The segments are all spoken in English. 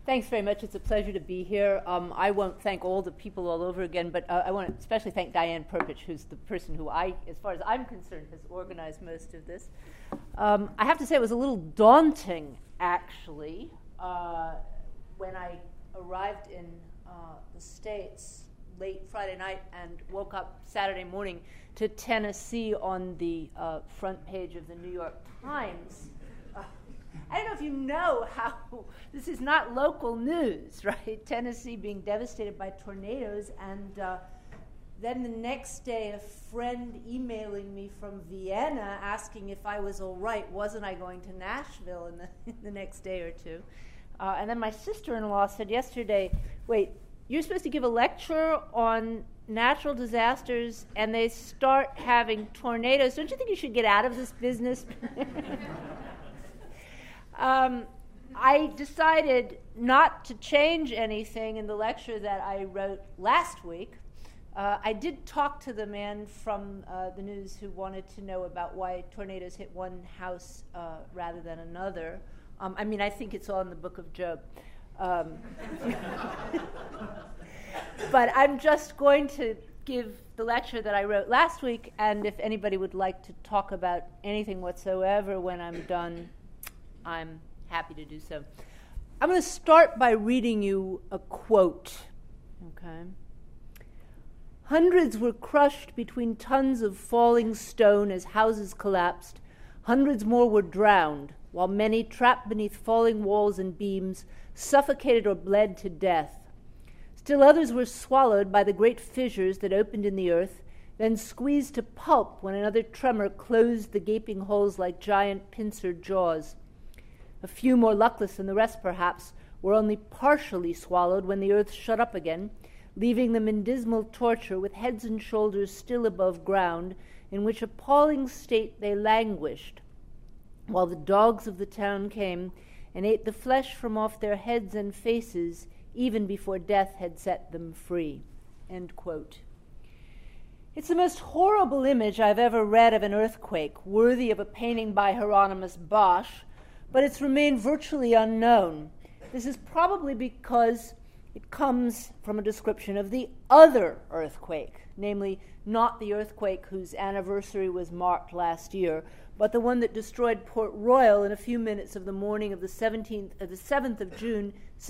Thanks very much. It's a pleasure to be here. I won't thank all the people all over again, but I want to especially thank Diane Perpich, who's the person who as far as I'm concerned, has organized most of this. I have to say it was a little daunting, actually, when I arrived in the States late Friday night and woke up Saturday morning to Tennessee on the front page of the New York Times. I don't know if you know how this is not local news, right? Tennessee being devastated by tornadoes, and then the next day a friend emailing me from Vienna asking if I was all right. Wasn't I going to Nashville in the next day or two? And then my sister-in-law said yesterday, wait, you're supposed to give a lecture on natural disasters and they start having tornadoes. Don't you think you should get out of this business? I decided not to change anything in the lecture that I wrote last week. I did talk to the man from the news who wanted to know about why tornadoes hit one house rather than another. I think it's all in the book of Job. But I'm just going to give the lecture that I wrote last week, and if anybody would like to talk about anything whatsoever when I'm done, I'm happy to do so. I'm going to start by reading you a quote. Okay. Hundreds were crushed between tons of falling stone as houses collapsed. Hundreds more were drowned, while many, trapped beneath falling walls and beams, suffocated or bled to death. Still others were swallowed by the great fissures that opened in the earth, then squeezed to pulp when another tremor closed the gaping holes like giant pincered jaws. A few more luckless than the rest, perhaps, were only partially swallowed when the earth shut up again, leaving them in dismal torture with heads and shoulders still above ground, in which appalling state they languished, while the dogs of the town came and ate the flesh from off their heads and faces even before death had set them free. End quote. It's the most horrible image I've ever read of an earthquake, worthy of a painting by Hieronymus Bosch, but it's remained virtually unknown. This is probably because it comes from a description of the other earthquake, namely not the earthquake whose anniversary was marked last year, but the one that destroyed Port Royal in a few minutes of the morning of the 7th of June,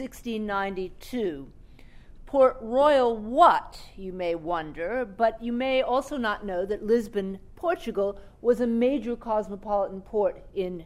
1692. Port Royal what, you may wonder, but you may also not know that Lisbon, Portugal, was a major cosmopolitan port in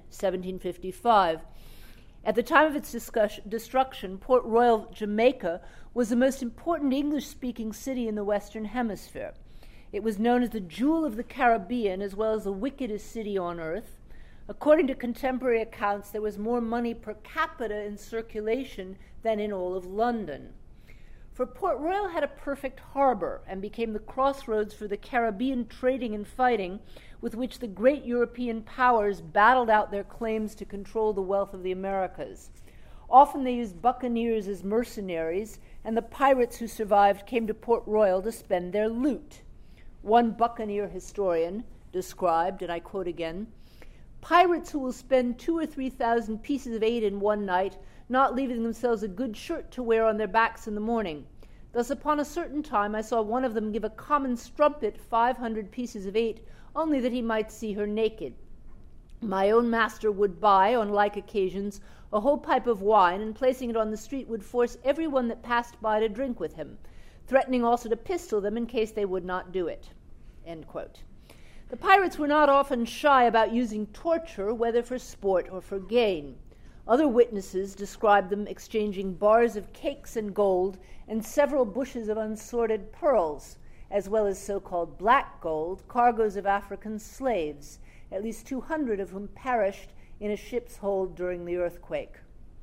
1755. At the time of its destruction, Port Royal, Jamaica, was the most important English-speaking city in the Western Hemisphere. It was known as the jewel of the Caribbean, as well as the wickedest city on earth. According to contemporary accounts, there was more money per capita in circulation than in all of London. For Port Royal had a perfect harbor and became the crossroads for the Caribbean trading and fighting with which the great European powers battled out their claims to control the wealth of the Americas. Often they used buccaneers as mercenaries, and the pirates who survived came to Port Royal to spend their loot. One buccaneer historian described, and I quote again, "Pirates who will spend 2,000 or 3,000 pieces of 8 in one night, not leaving themselves a good shirt to wear on their backs in the morning. Thus upon a certain time I saw one of them give a common strumpet 500 pieces of 8, only that he might see her naked. My own master would buy, on like occasions, a whole pipe of wine, and placing it on the street would force every one that passed by to drink with him, threatening also to pistol them in case they would not do it." End quote. The pirates were not often shy about using torture, whether for sport or for gain. Other witnesses described them exchanging bars of cakes and gold and several bushes of unsorted pearls, as well as so-called black gold, cargoes of African slaves, at least 200 of whom perished in a ship's hold during the earthquake.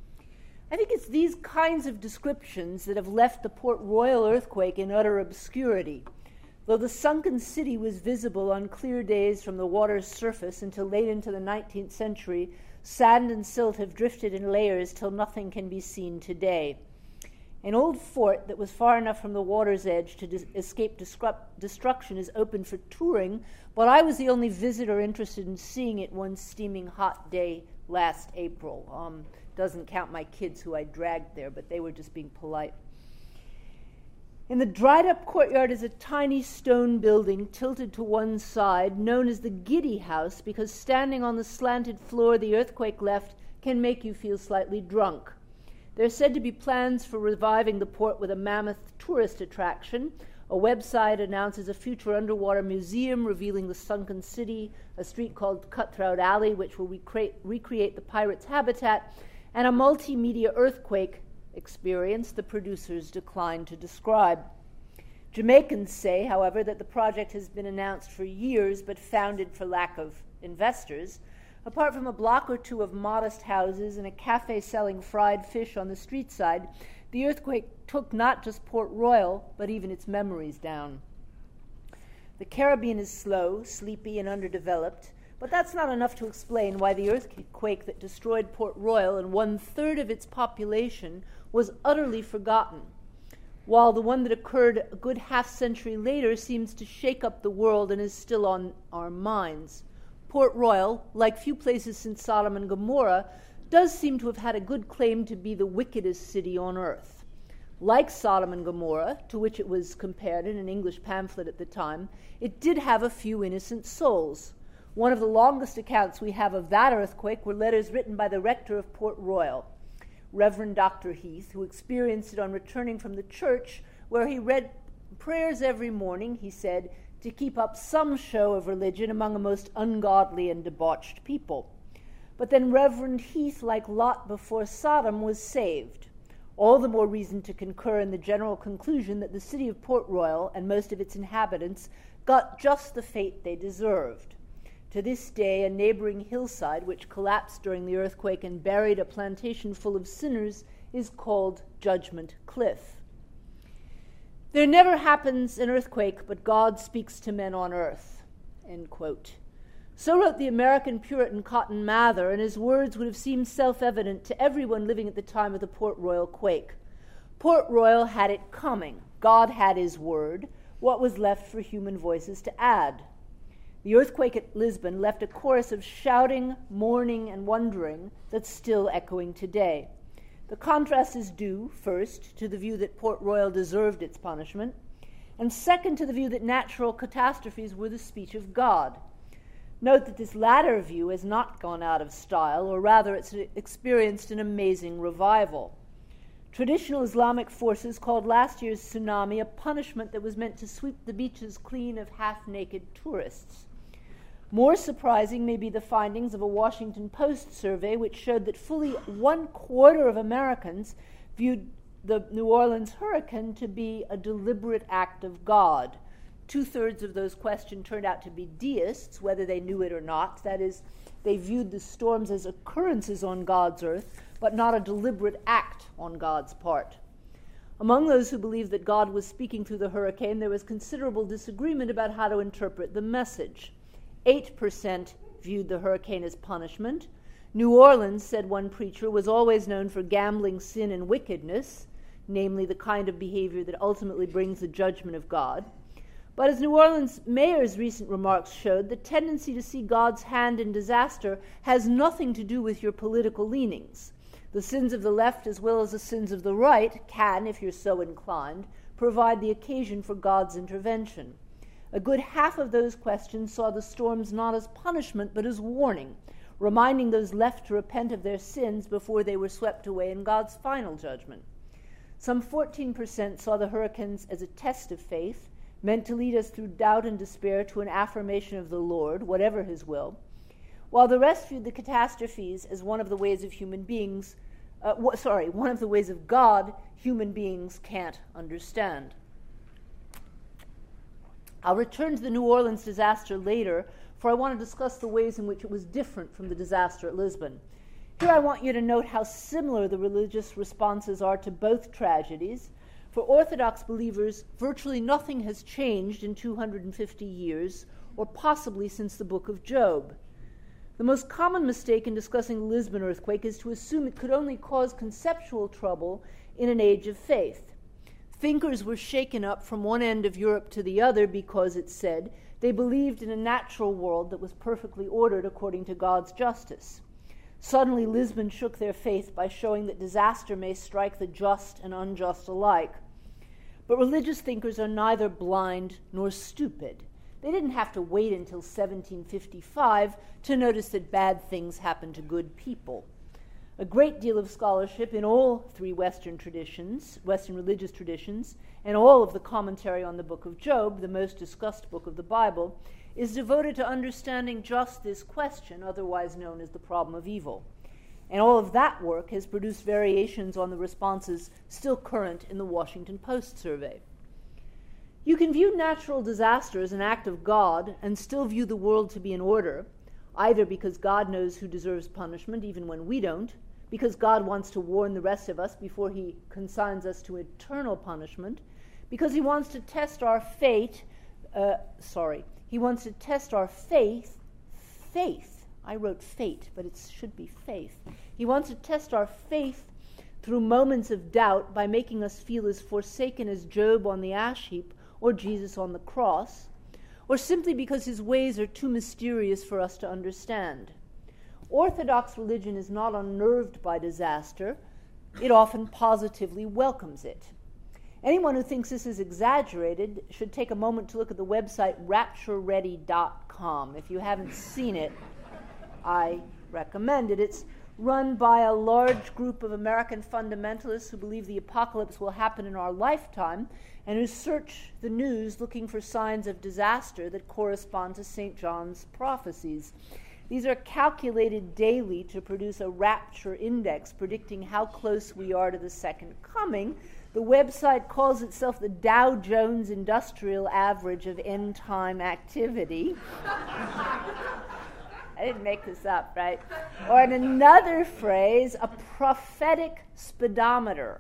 I think it's these kinds of descriptions that have left the Port Royal earthquake in utter obscurity. Though the sunken city was visible on clear days from the water's surface until late into the 19th century, sand and silt have drifted in layers till nothing can be seen today. An old fort that was far enough from the water's edge to escape destruction is open for touring, but I was the only visitor interested in seeing it one steaming hot day last April. Doesn't count my kids who I dragged there, but they were just being polite. In the dried-up courtyard is a tiny stone building tilted to one side, known as the Giddy House, because standing on the slanted floor the earthquake left can make you feel slightly drunk. There are said to be plans for reviving the port with a mammoth tourist attraction. A website announces a future underwater museum revealing the sunken city, a street called Cutthroat Alley, which will recreate the pirates' habitat, and a multimedia earthquake experience the producers declined to describe. Jamaicans say, however, that the project has been announced for years but founded for lack of investors. Apart from a block or two of modest houses and a cafe selling fried fish on the street side, the earthquake took not just Port Royal, but even its memories down. The Caribbean is slow, sleepy, and underdeveloped, but that's not enough to explain why the earthquake that destroyed Port Royal and 1/3 of its population was utterly forgotten, while the one that occurred a good half-century later seems to shake up the world and is still on our minds. Port Royal, like few places since Sodom and Gomorrah, does seem to have had a good claim to be the wickedest city on earth. Like Sodom and Gomorrah, to which it was compared in an English pamphlet at the time, it did have a few innocent souls. One of the longest accounts we have of that earthquake were letters written by the rector of Port Royal, Reverend Dr. Heath, who experienced it on returning from the church, where he read prayers every morning, he said, to keep up some show of religion among a most ungodly and debauched people. But then Reverend Heath, like Lot before Sodom, was saved. All the more reason to concur in the general conclusion that the city of Port Royal and most of its inhabitants got just the fate they deserved. To this day, a neighboring hillside, which collapsed during the earthquake and buried a plantation full of sinners, is called Judgment Cliff. There never happens an earthquake, but God speaks to men on earth, end quote. So wrote the American Puritan Cotton Mather, and his words would have seemed self-evident to everyone living at the time of the Port Royal quake. Port Royal had it coming. God had his word. What was left for human voices to add? The earthquake at Lisbon left a chorus of shouting, mourning, and wondering that's still echoing today. The contrast is due, first, to the view that Port Royal deserved its punishment, and second, to the view that natural catastrophes were the speech of God. Note that this latter view has not gone out of style, or rather it's experienced an amazing revival. Traditional Islamic forces called last year's tsunami a punishment that was meant to sweep the beaches clean of half-naked tourists. More surprising may be the findings of a Washington Post survey which showed that fully 1/4 of Americans viewed the New Orleans hurricane to be a deliberate act of God. 2/3 of those questioned turned out to be deists, whether they knew it or not. That is, they viewed the storms as occurrences on God's earth, but not a deliberate act on God's part. Among those who believed that God was speaking through the hurricane, there was considerable disagreement about how to interpret the message. 8% viewed the hurricane as punishment. New Orleans, said one preacher, was always known for gambling, sin, and wickedness, namely the kind of behavior that ultimately brings the judgment of God. But as New Orleans mayor's recent remarks showed, the tendency to see God's hand in disaster has nothing to do with your political leanings. The sins of the left as well as the sins of the right can, if you're so inclined, provide the occasion for God's intervention. A good half of those questions saw the storms not as punishment but as warning, reminding those left to repent of their sins before they were swept away in God's final judgment. Some 14% saw the hurricanes as a test of faith, meant to lead us through doubt and despair to an affirmation of the Lord, whatever his will, while the rest viewed the catastrophes as one of the ways of one of the ways of God human beings can't understand. I'll return to the New Orleans disaster later, for I want to discuss the ways in which it was different from the disaster at Lisbon. Here I want you to note how similar the religious responses are to both tragedies. For Orthodox believers, virtually nothing has changed in 250 years, or possibly since the book of Job. The most common mistake in discussing the Lisbon earthquake is to assume it could only cause conceptual trouble in an age of faith. Thinkers were shaken up from one end of Europe to the other because, it said, they believed in a natural world that was perfectly ordered according to God's justice. Suddenly, Lisbon shook their faith by showing that disaster may strike the just and unjust alike. But religious thinkers are neither blind nor stupid. They didn't have to wait until 1755 to notice that bad things happen to good people. A great deal of scholarship in all three Western religious traditions, and all of the commentary on the book of Job, the most discussed book of the Bible, is devoted to understanding just this question, otherwise known as the problem of evil. And all of that work has produced variations on the responses still current in the Washington Post survey. You can view natural disaster as an act of God and still view the world to be in order, either because God knows who deserves punishment even when we don't, because God wants to warn the rest of us before he consigns us to eternal punishment, because he wants to test our He wants to test our faith. I wrote fate, but it should be faith. He wants to test our faith through moments of doubt by making us feel as forsaken as Job on the ash heap or Jesus on the cross, or simply because his ways are too mysterious for us to understand. Orthodox religion is not unnerved by disaster. It often positively welcomes it. Anyone who thinks this is exaggerated should take a moment to look at the website raptureready.com. If you haven't seen it, I recommend it. It's run by a large group of American fundamentalists who believe the apocalypse will happen in our lifetime and who search the news looking for signs of disaster that correspond to St. John's prophecies. These are calculated daily to produce a rapture index predicting how close we are to the second coming. The website calls itself the Dow Jones Industrial Average of End Time Activity. I didn't make this up, right? Or in another phrase, a prophetic speedometer.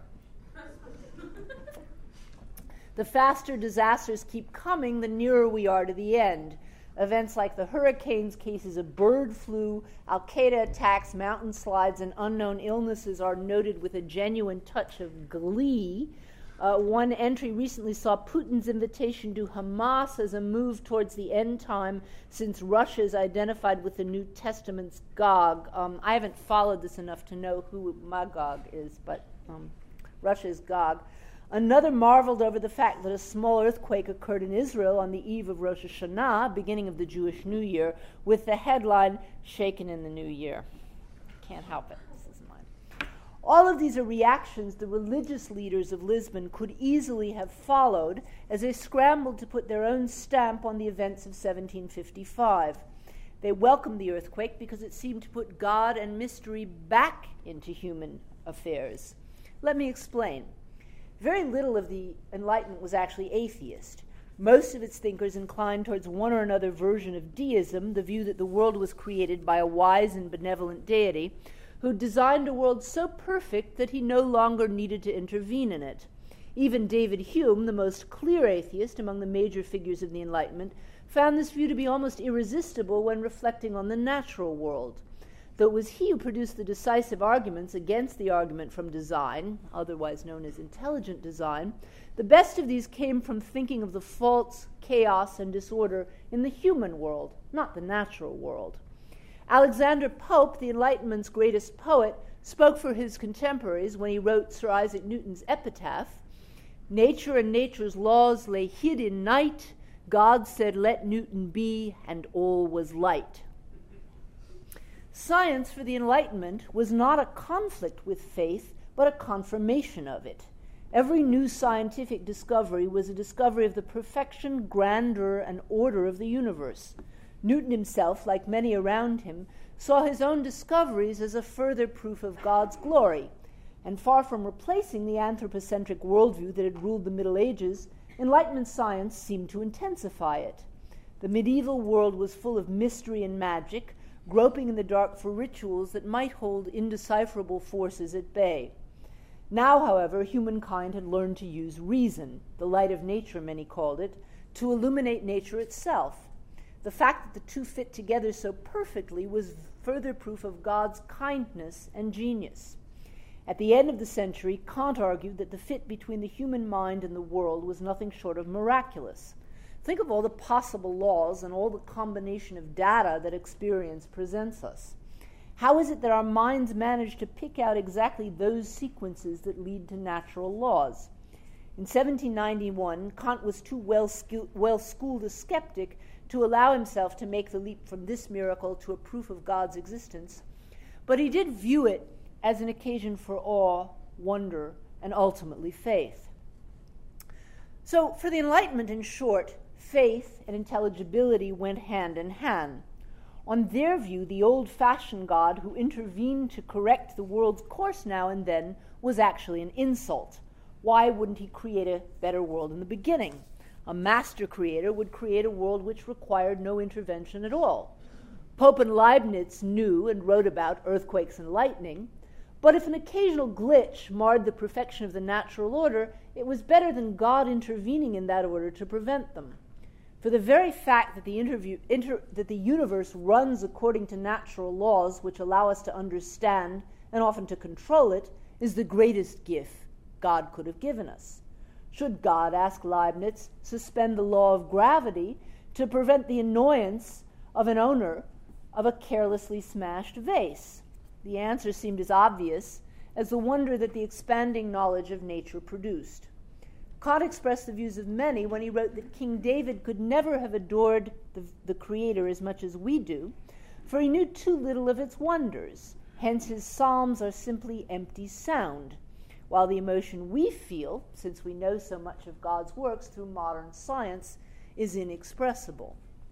The faster disasters keep coming, the nearer we are to the end. Events like the hurricanes, cases of bird flu, Al-Qaeda attacks, mountain slides, and unknown illnesses are noted with a genuine touch of glee. One entry recently saw Putin's invitation to Hamas as a move towards the end time since Russia is identified with the New Testament's Gog. I haven't followed this enough to know who Magog is, but Russia is Gog. Another marveled over the fact that a small earthquake occurred in Israel on the eve of Rosh Hashanah, beginning of the Jewish New Year, with the headline, "Shaken in the New Year." Can't help it. This is mine. All of these are reactions the religious leaders of Lisbon could easily have followed as they scrambled to put their own stamp on the events of 1755. They welcomed the earthquake because it seemed to put God and mystery back into human affairs. Let me explain. Very little of the Enlightenment was actually atheist. Most of its thinkers inclined towards one or another version of deism, the view that the world was created by a wise and benevolent deity who designed a world so perfect that he no longer needed to intervene in it. Even David Hume, the most clear atheist among the major figures of the Enlightenment, found this view to be almost irresistible when reflecting on the natural world. Though it was he who produced the decisive arguments against the argument from design, otherwise known as intelligent design, the best of these came from thinking of the faults, chaos, and disorder in the human world, not the natural world. Alexander Pope, the Enlightenment's greatest poet, spoke for his contemporaries when he wrote Sir Isaac Newton's epitaph. "Nature and nature's laws lay hid in night. God said, 'Let Newton be,' and all was light." Science for the Enlightenment was not a conflict with faith, but a confirmation of it. Every new scientific discovery was a discovery of the perfection, grandeur, and order of the universe. Newton himself, like many around him, saw his own discoveries as a further proof of God's glory, and far from replacing the anthropocentric worldview that had ruled the Middle Ages, Enlightenment science seemed to intensify it. The medieval world was full of mystery and magic, groping in the dark for rituals that might hold indecipherable forces at bay. Now, however, humankind had learned to use reason, the light of nature many called it, to illuminate nature itself. The fact that the two fit together so perfectly was further proof of God's kindness and genius. At the end of the century, Kant argued that the fit between the human mind and the world was nothing short of miraculous. Think of all the possible laws and all the combination of data that experience presents us. How is it that our minds manage to pick out exactly those sequences that lead to natural laws? In 1791, Kant was too well-schooled a skeptic to allow himself to make the leap from this miracle to a proof of God's existence, but he did view it as an occasion for awe, wonder, and ultimately faith. So, for the Enlightenment, in short, faith and intelligibility went hand in hand. On their view, the old-fashioned God who intervened to correct the world's course now and then was actually an insult. Why wouldn't he create a better world in the beginning? A master creator would create a world which required no intervention at all. Pope and Leibniz knew and wrote about earthquakes and lightning, but if an occasional glitch marred the perfection of the natural order, it was better than God intervening in that order to prevent them. For the very fact that the universe runs according to natural laws which allow us to understand and often to control it is the greatest gift God could have given us. Should God, asked Leibniz, suspend the law of gravity to prevent the annoyance of an owner of a carelessly smashed vase? The answer seemed as obvious as the wonder that the expanding knowledge of nature produced. Kant expressed the views of many when he wrote that King David could never have adored the Creator as much as we do, for he knew too little of its wonders. Hence his psalms are simply empty sound, while the emotion we feel, since we know so much of God's works through modern science, is inexpressible.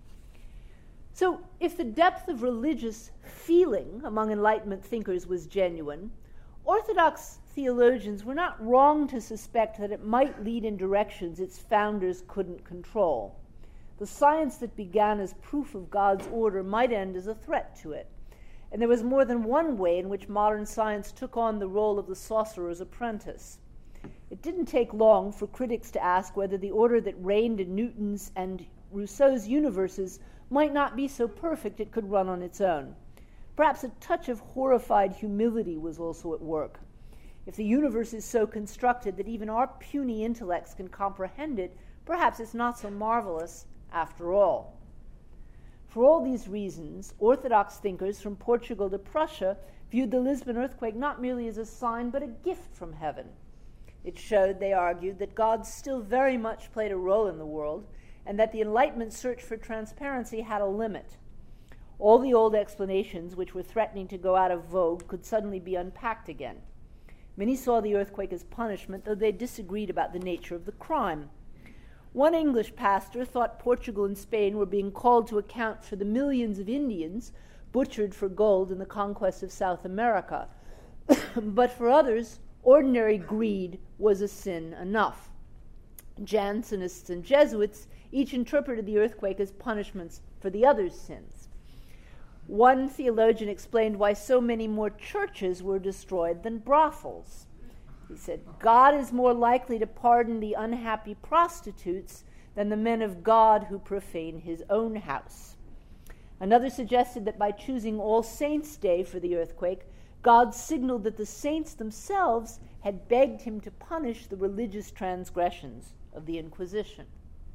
So, if the depth of religious feeling among Enlightenment thinkers was genuine, Orthodox theologians were not wrong to suspect that it might lead in directions its founders couldn't control. The science that began as proof of God's order might end as a threat to it. And there was more than one way in which modern science took on the role of the sorcerer's apprentice. It didn't take long for critics to ask whether the order that reigned in Newton's and Rousseau's universes might not be so perfect it could run on its own. Perhaps a touch of horrified humility was also at work. If the universe is so constructed that even our puny intellects can comprehend it, perhaps it's not so marvelous after all. For all these reasons, Orthodox thinkers from Portugal to Prussia viewed the Lisbon earthquake not merely as a sign, but a gift from heaven. It showed, they argued, that God still very much played a role in the world, and that the Enlightenment search for transparency had a limit. All the old explanations which were threatening to go out of vogue could suddenly be unpacked again. Many saw the earthquake as punishment, though they disagreed about the nature of the crime. One English pastor thought Portugal and Spain were being called to account for the millions of Indians butchered for gold in the conquest of South America. But for others, ordinary greed was a sin enough. Jansenists and Jesuits each interpreted the earthquake as punishments for the other's sins. One theologian explained why so many more churches were destroyed than brothels. He said, God is more likely to pardon the unhappy prostitutes than the men of God who profane his own house. Another suggested that by choosing All Saints' Day for the earthquake, God signaled that the saints themselves had begged him to punish the religious transgressions of the Inquisition.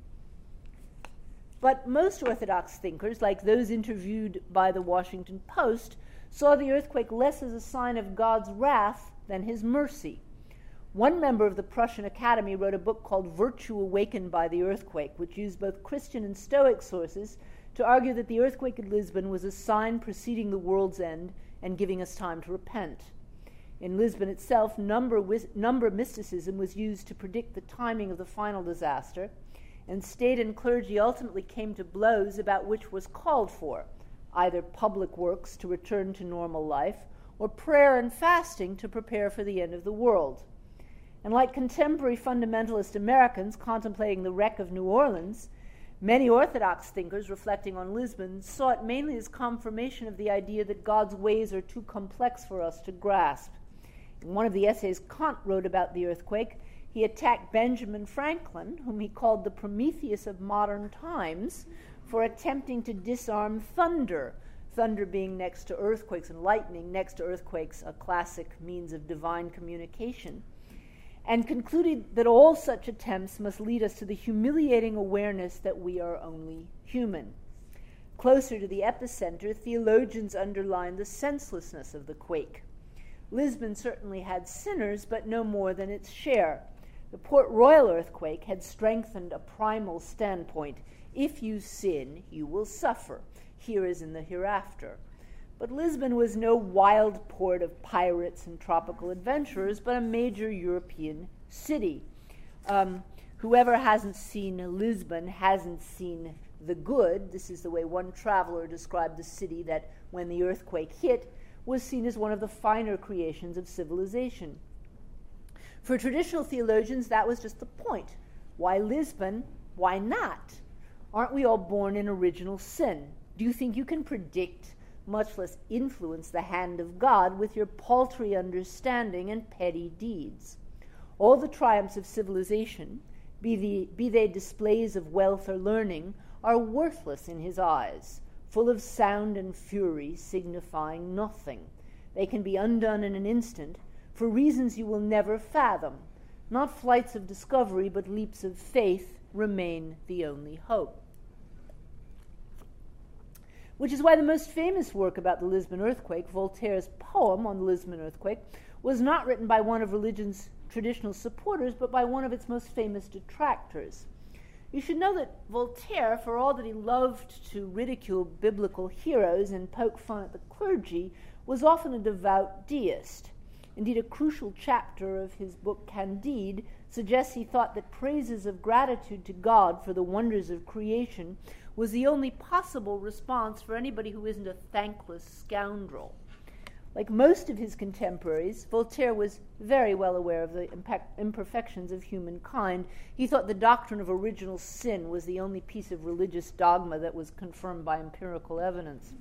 But most Orthodox thinkers, like those interviewed by the Washington Post, saw the earthquake less as a sign of God's wrath than his mercy. One member of the Prussian Academy wrote a book called Virtue Awakened by the Earthquake, which used both Christian and Stoic sources to argue that the earthquake at Lisbon was a sign preceding the world's end and giving us time to repent. In Lisbon itself, number mysticism was used to predict the timing of the final disaster, and state and clergy ultimately came to blows about which was called for, either public works to return to normal life, or prayer and fasting to prepare for the end of the world. And like contemporary fundamentalist Americans contemplating the wreck of New Orleans, many Orthodox thinkers reflecting on Lisbon saw it mainly as confirmation of the idea that God's ways are too complex for us to grasp. In one of the essays Kant wrote about the earthquake, he attacked Benjamin Franklin, whom he called the Prometheus of modern times, for attempting to disarm thunder, thunder being next to earthquakes and lightning, next to earthquakes a classic means of divine communication, and concluded that all such attempts must lead us to the humiliating awareness that we are only human. Closer to the epicenter, theologians underline the senselessness of the quake. Lisbon certainly had sinners, but no more than its share. The Port Royal earthquake had strengthened a primal standpoint. If you sin, you will suffer, here as in the hereafter. But Lisbon was no wild port of pirates and tropical adventurers, but a major European city. Whoever hasn't seen Lisbon hasn't seen the good. This is the way one traveler described the city that, when the earthquake hit, was seen as one of the finer creations of civilization. For traditional theologians, that was just the point. Why Lisbon? Why not? Aren't we all born in original sin? Do you think you can predict, much less influence, the hand of God with your paltry understanding and petty deeds? All the triumphs of civilization, be they displays of wealth or learning, are worthless in his eyes, full of sound and fury, signifying nothing. They can be undone in an instant, for reasons you will never fathom. Not flights of discovery, but leaps of faith remain the only hope. Which is why the most famous work about the Lisbon earthquake, Voltaire's poem on the Lisbon earthquake, was not written by one of religion's traditional supporters, but by one of its most famous detractors. You should know that Voltaire, for all that he loved to ridicule biblical heroes and poke fun at the clergy, was often a devout deist. Indeed, a crucial chapter of his book Candide suggests he thought that praises of gratitude to God for the wonders of creation was the only possible response for anybody who isn't a thankless scoundrel. Like most of his contemporaries, Voltaire was very well aware of the imperfections of humankind. He thought the doctrine of original sin was the only piece of religious dogma that was confirmed by empirical evidence.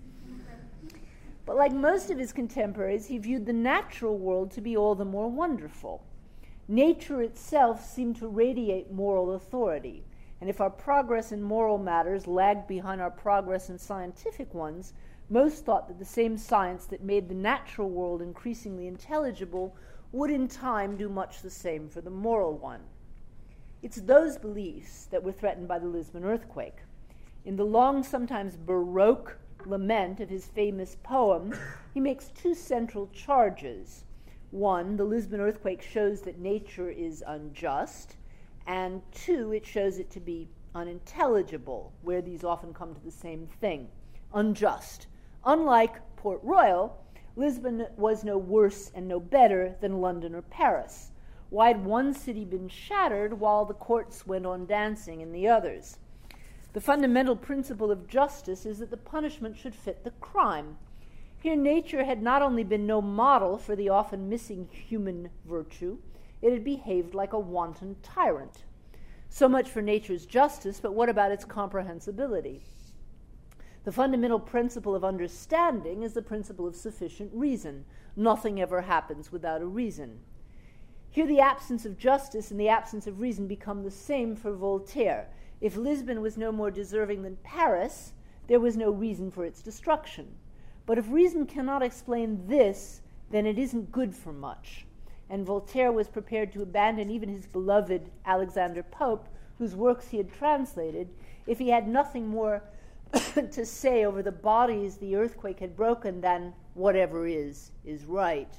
But like most of his contemporaries, he viewed the natural world to be all the more wonderful. Nature itself seemed to radiate moral authority, and if our progress in moral matters lagged behind our progress in scientific ones, most thought that the same science that made the natural world increasingly intelligible would in time do much the same for the moral one. It's those beliefs that were threatened by the Lisbon earthquake. In the long, sometimes Baroque lament of his famous poem, he makes two central charges. One, the Lisbon earthquake shows that nature is unjust, and two, it shows it to be unintelligible, where these often come to the same thing, unjust. Unlike Port Royal, Lisbon was no worse and no better than London or Paris. Why had one city been shattered while the courts went on dancing in the others? The fundamental principle of justice is that the punishment should fit the crime. Here, nature had not only been no model for the often missing human virtue, it had behaved like a wanton tyrant. So much for nature's justice, but what about its comprehensibility? The fundamental principle of understanding is the principle of sufficient reason. Nothing ever happens without a reason. Here, the absence of justice and the absence of reason become the same for Voltaire. If Lisbon was no more deserving than Paris, there was no reason for its destruction. But if reason cannot explain this, then it isn't good for much. And Voltaire was prepared to abandon even his beloved Alexander Pope, whose works he had translated, if he had nothing more to say over the bodies the earthquake had broken than whatever is right.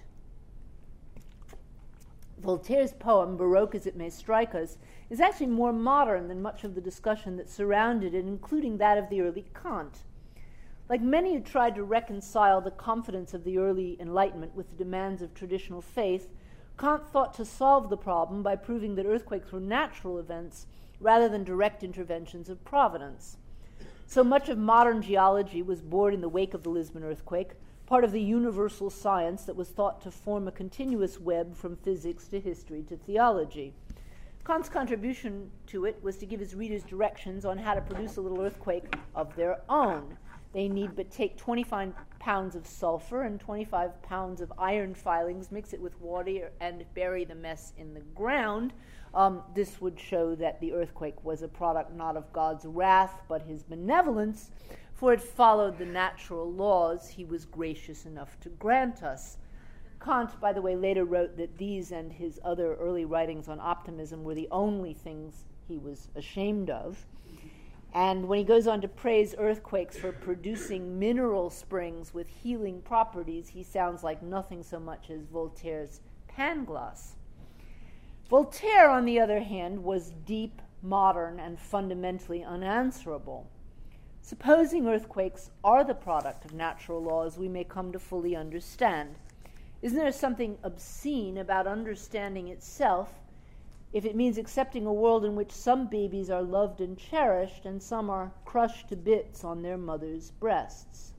Voltaire's poem, Baroque as it may strike us, is actually more modern than much of the discussion that surrounded it, including that of the early Kant. Like many who tried to reconcile the confidence of the early Enlightenment with the demands of traditional faith, Kant thought to solve the problem by proving that earthquakes were natural events rather than direct interventions of providence. So much of modern geology was born in the wake of the Lisbon earthquake, part of the universal science that was thought to form a continuous web from physics to history to theology. Kant's contribution to it was to give his readers directions on how to produce a little earthquake of their own. They need but take 25 pounds of sulfur and 25 pounds of iron filings, mix it with water, and bury the mess in the ground. This would show that the earthquake was a product not of God's wrath, but his benevolence, for it followed the natural laws he was gracious enough to grant us. Kant, by the way, later wrote that these and his other early writings on optimism were the only things he was ashamed of. And when he goes on to praise earthquakes for producing mineral springs with healing properties, he sounds like nothing so much as Voltaire's Pangloss. Voltaire, on the other hand, was deep, modern, and fundamentally unanswerable. Supposing earthquakes are the product of natural laws we may come to fully understand, isn't there something obscene about understanding itself if it means accepting a world in which some babies are loved and cherished and some are crushed to bits on their mother's breasts?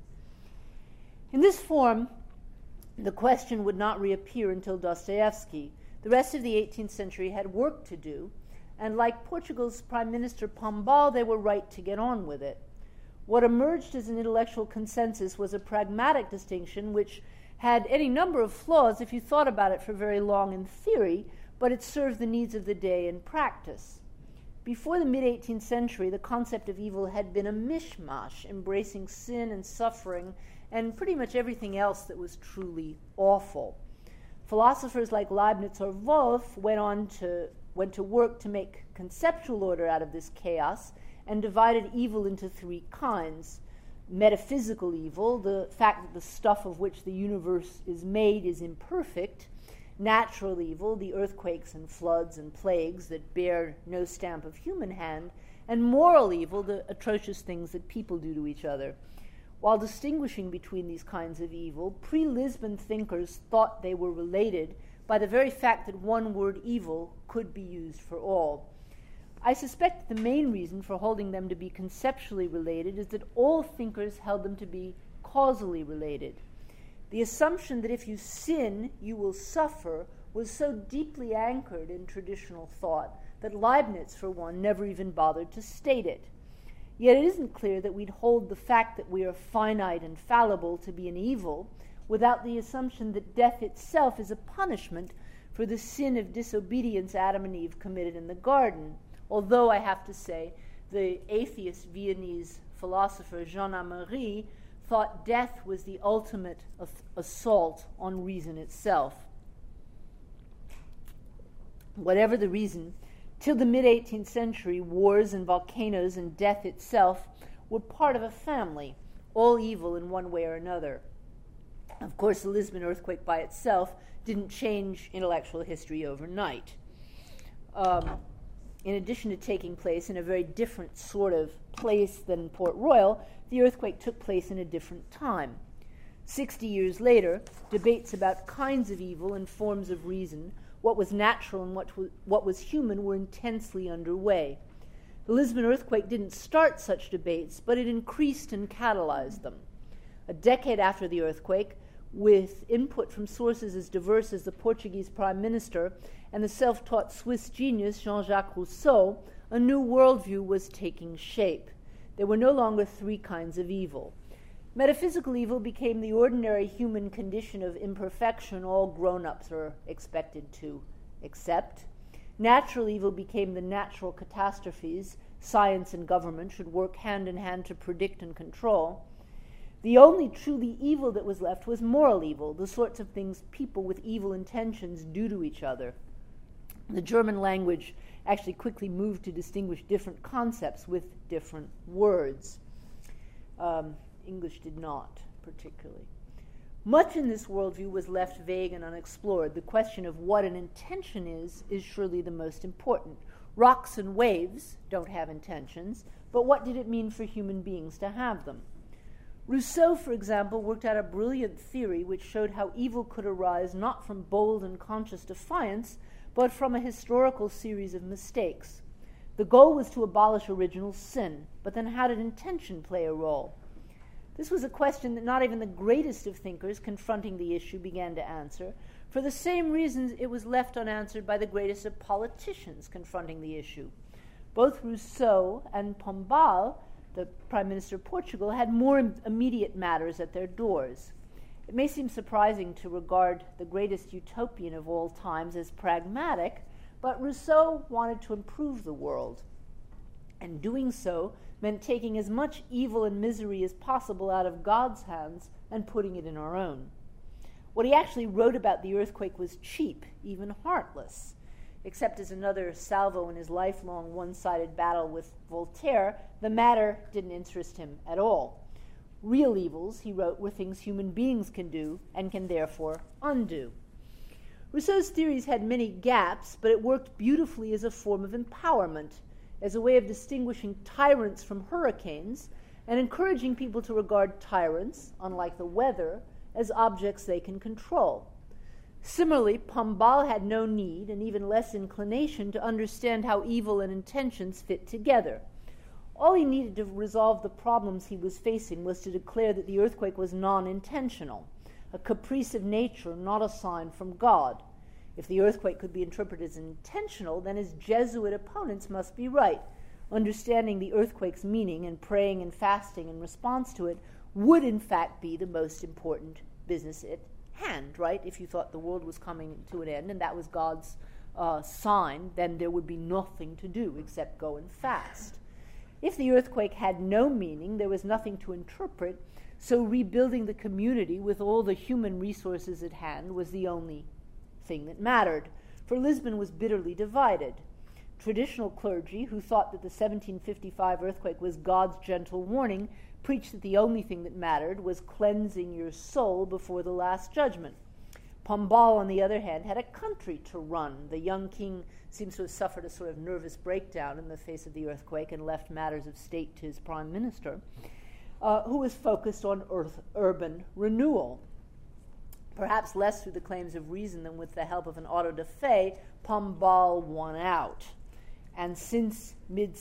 In this form, the question would not reappear until Dostoevsky. The rest of the 18th century had work to do, and like Portugal's Prime Minister Pombal, they were right to get on with it. What emerged as an intellectual consensus was a pragmatic distinction which had any number of flaws if you thought about it for very long in theory, but it served the needs of the day in practice. Before the mid-18th century, the concept of evil had been a mishmash, embracing sin and suffering and pretty much everything else that was truly awful. Philosophers like Leibniz or Wolff went to work to make conceptual order out of this chaos and divided evil into three kinds. Metaphysical evil, the fact that the stuff of which the universe is made is imperfect. Natural evil, the earthquakes and floods and plagues that bear no stamp of human hand. And moral evil, the atrocious things that people do to each other. While distinguishing between these kinds of evil, pre-Lisbon thinkers thought they were related by the very fact that one word evil could be used for all. I suspect the main reason for holding them to be conceptually related is that all thinkers held them to be causally related. The assumption that if you sin, you will suffer was so deeply anchored in traditional thought that Leibniz, for one, never even bothered to state it. Yet it isn't clear that we'd hold the fact that we are finite and fallible to be an evil without the assumption that death itself is a punishment for the sin of disobedience Adam and Eve committed in the garden. Although, I have to say, the atheist Viennese philosopher Jean Amery thought death was the ultimate assault on reason itself. Whatever the reason, till the mid-18th century, wars and volcanoes and death itself were part of a family, all evil in one way or another. Of course, the Lisbon earthquake by itself didn't change intellectual history overnight. In addition to taking place in a very different sort of place than Port Royal, the earthquake took place in a different time. 60 years later, debates about kinds of evil and forms of reason, what was natural and what was human, were intensely underway. The Lisbon earthquake didn't start such debates, but it increased and catalyzed them. A decade after the earthquake, with input from sources as diverse as the Portuguese Prime Minister and the self-taught Swiss genius Jean-Jacques Rousseau, a new worldview was taking shape. There were no longer three kinds of evil. Metaphysical evil became the ordinary human condition of imperfection all grown-ups are expected to accept. Natural evil became the natural catastrophes science and government should work hand in hand to predict and control. The only truly evil that was left was moral evil, the sorts of things people with evil intentions do to each other. The German language actually quickly moved to distinguish different concepts with different words. English did not, particularly. Much in this worldview was left vague and unexplored. The question of what an intention is surely the most important. Rocks and waves don't have intentions, but what did it mean for human beings to have them? Rousseau, for example, worked out a brilliant theory which showed how evil could arise not from bold and conscious defiance, but from a historical series of mistakes. The goal was to abolish original sin, but then how did intention play a role? This was a question that not even the greatest of thinkers confronting the issue began to answer, for the same reasons it was left unanswered by the greatest of politicians confronting the issue. Both Rousseau and Pombal, the Prime Minister of Portugal, had more immediate matters at their doors. It may seem surprising to regard the greatest utopian of all times as pragmatic, but Rousseau wanted to improve the world, and doing so meant taking as much evil and misery as possible out of God's hands and putting it in our own. What he actually wrote about the earthquake was cheap, even heartless. except as another salvo in his lifelong one-sided battle with Voltaire, the matter didn't interest him at all. Real evils, he wrote, were things human beings can do and can therefore undo. Rousseau's theories had many gaps, but it worked beautifully as a form of empowerment, as a way of distinguishing tyrants from hurricanes and encouraging people to regard tyrants, unlike the weather, as objects they can control. Similarly, Pombal had no need and even less inclination to understand how evil and intentions fit together. All he needed to resolve the problems he was facing was to declare that the earthquake was non-intentional, a caprice of nature, not a sign from God. If the earthquake could be interpreted as intentional, then his Jesuit opponents must be right. Understanding the earthquake's meaning and praying and fasting in response to it would in fact be the most important business at hand, right? If you thought the world was coming to an end and that was God's sign, then there would be nothing to do except go and fast. If the earthquake had no meaning, there was nothing to interpret, so rebuilding the community with all the human resources at hand was the only thing that mattered, for Lisbon was bitterly divided. Traditional clergy, who thought that the 1755 earthquake was God's gentle warning, preached that the only thing that mattered was cleansing your soul before the last judgment. Pombal, on the other hand, had a country to run. The young king seems to have suffered a sort of nervous breakdown in the face of the earthquake and left matters of state to his prime minister, who was focused on urban renewal. Perhaps less through the claims of reason than with the help of an auto-da-fe, Pombal won out. And since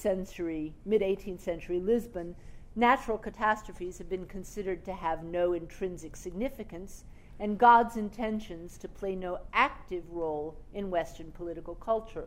mid-18th century Lisbon, natural catastrophes have been considered to have no intrinsic significance, and God's intentions to play no active role in Western political culture.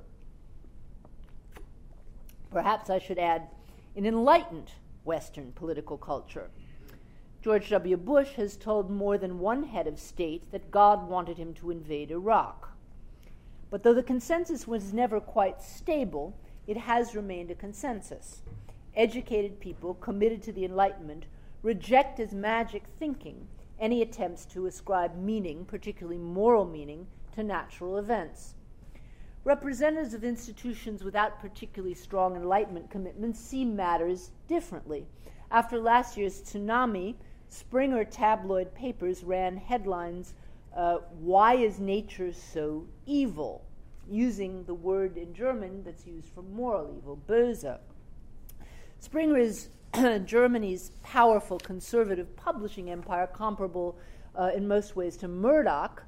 Perhaps I should add, in enlightened Western political culture. George W. Bush has told more than one head of state that God wanted him to invade Iraq. But though the consensus was never quite stable, it has remained a consensus. Educated people committed to the Enlightenment reject as magic thinking any attempts to ascribe meaning, particularly moral meaning, to natural events. Representatives of institutions without particularly strong Enlightenment commitments see matters differently. After last year's tsunami, Springer tabloid papers ran headlines, "Why is nature so evil?" using the word in German that's used for moral evil, böse. Springer is Germany's powerful conservative publishing empire, comparable in most ways to Murdoch,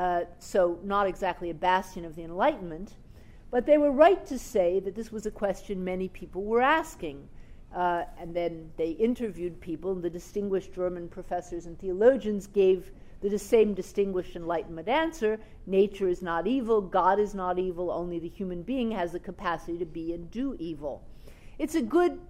so not exactly a bastion of the Enlightenment, but they were right to say that this was a question many people were asking. And then they interviewed people, and the distinguished German professors and theologians gave the same distinguished Enlightenment answer: nature is not evil, God is not evil, only the human being has the capacity to be and do evil. It's a good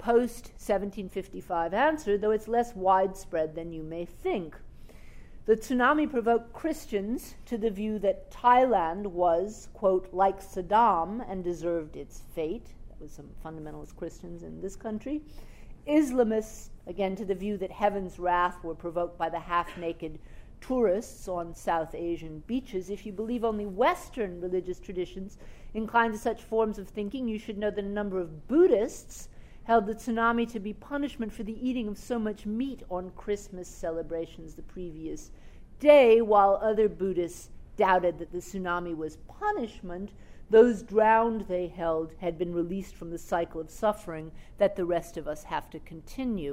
post-1755 answer, though it's less widespread than you may think. The tsunami provoked Christians to the view that Thailand was, quote, like Saddam and deserved its fate. That was some fundamentalist Christians in this country. Islamists, again, to the view that heaven's wrath were provoked by the half-naked tourists on South Asian beaches. If you believe only Western religious traditions inclined to such forms of thinking, you should know that a number of Buddhists held the tsunami to be punishment for the eating of so much meat on Christmas celebrations the previous day, while other Buddhists doubted that the tsunami was punishment. Those drowned, they held, had been released from the cycle of suffering that the rest of us have to continue.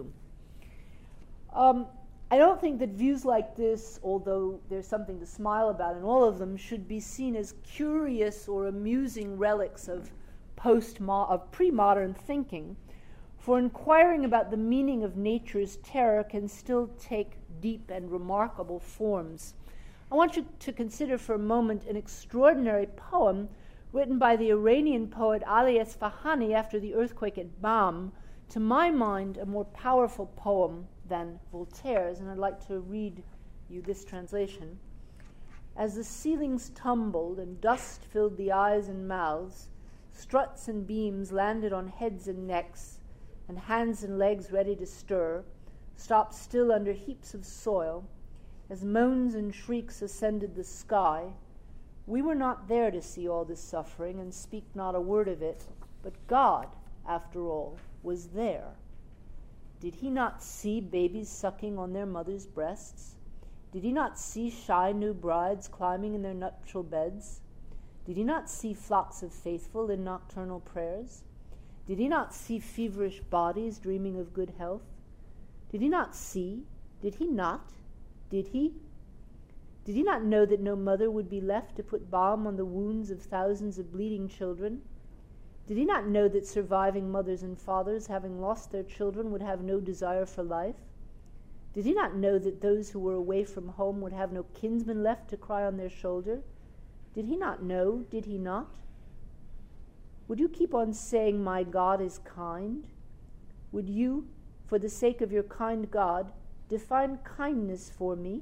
I don't think that views like this, although there's something to smile about in all of them, should be seen as curious or amusing relics of pre-modern thinking, for inquiring about the meaning of nature's terror can still take deep and remarkable forms. I want you to consider for a moment an extraordinary poem written by the Iranian poet Ali Esfahani after the earthquake at Bam, to my mind a more powerful poem than Voltaire's, and I'd like to read you this translation. As the ceilings tumbled and dust filled the eyes and mouths, struts and beams landed on heads and necks, and hands and legs ready to stir, stopped still under heaps of soil, as moans and shrieks ascended the sky, We were not there to see all this suffering and speak not a word of it, but God, after all, was there. Did he not see babies sucking on their mothers' breasts? Did he not see shy new brides climbing in their nuptial beds? Did he not see flocks of faithful in nocturnal prayers? Did he not see feverish bodies dreaming of good health? Did he not see? Did he not? Did he? Did he not know that no mother would be left to put balm on the wounds of thousands of bleeding children? Did he not know that surviving mothers and fathers, having lost their children, would have no desire for life? Did he not know that those who were away from home would have no kinsmen left to cry on their shoulder? Did he not know? Did he not? Would you keep on saying, "My God is kind"? Would you, for the sake of your kind God, define kindness for me?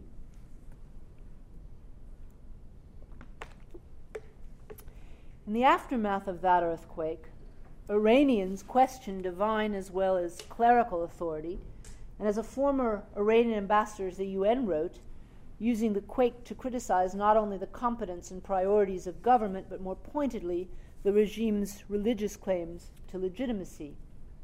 In the aftermath of that earthquake, Iranians questioned divine as well as clerical authority, and as a former Iranian ambassador to the UN wrote, using the quake to criticize not only the competence and priorities of government, but more pointedly, the regime's religious claims to legitimacy.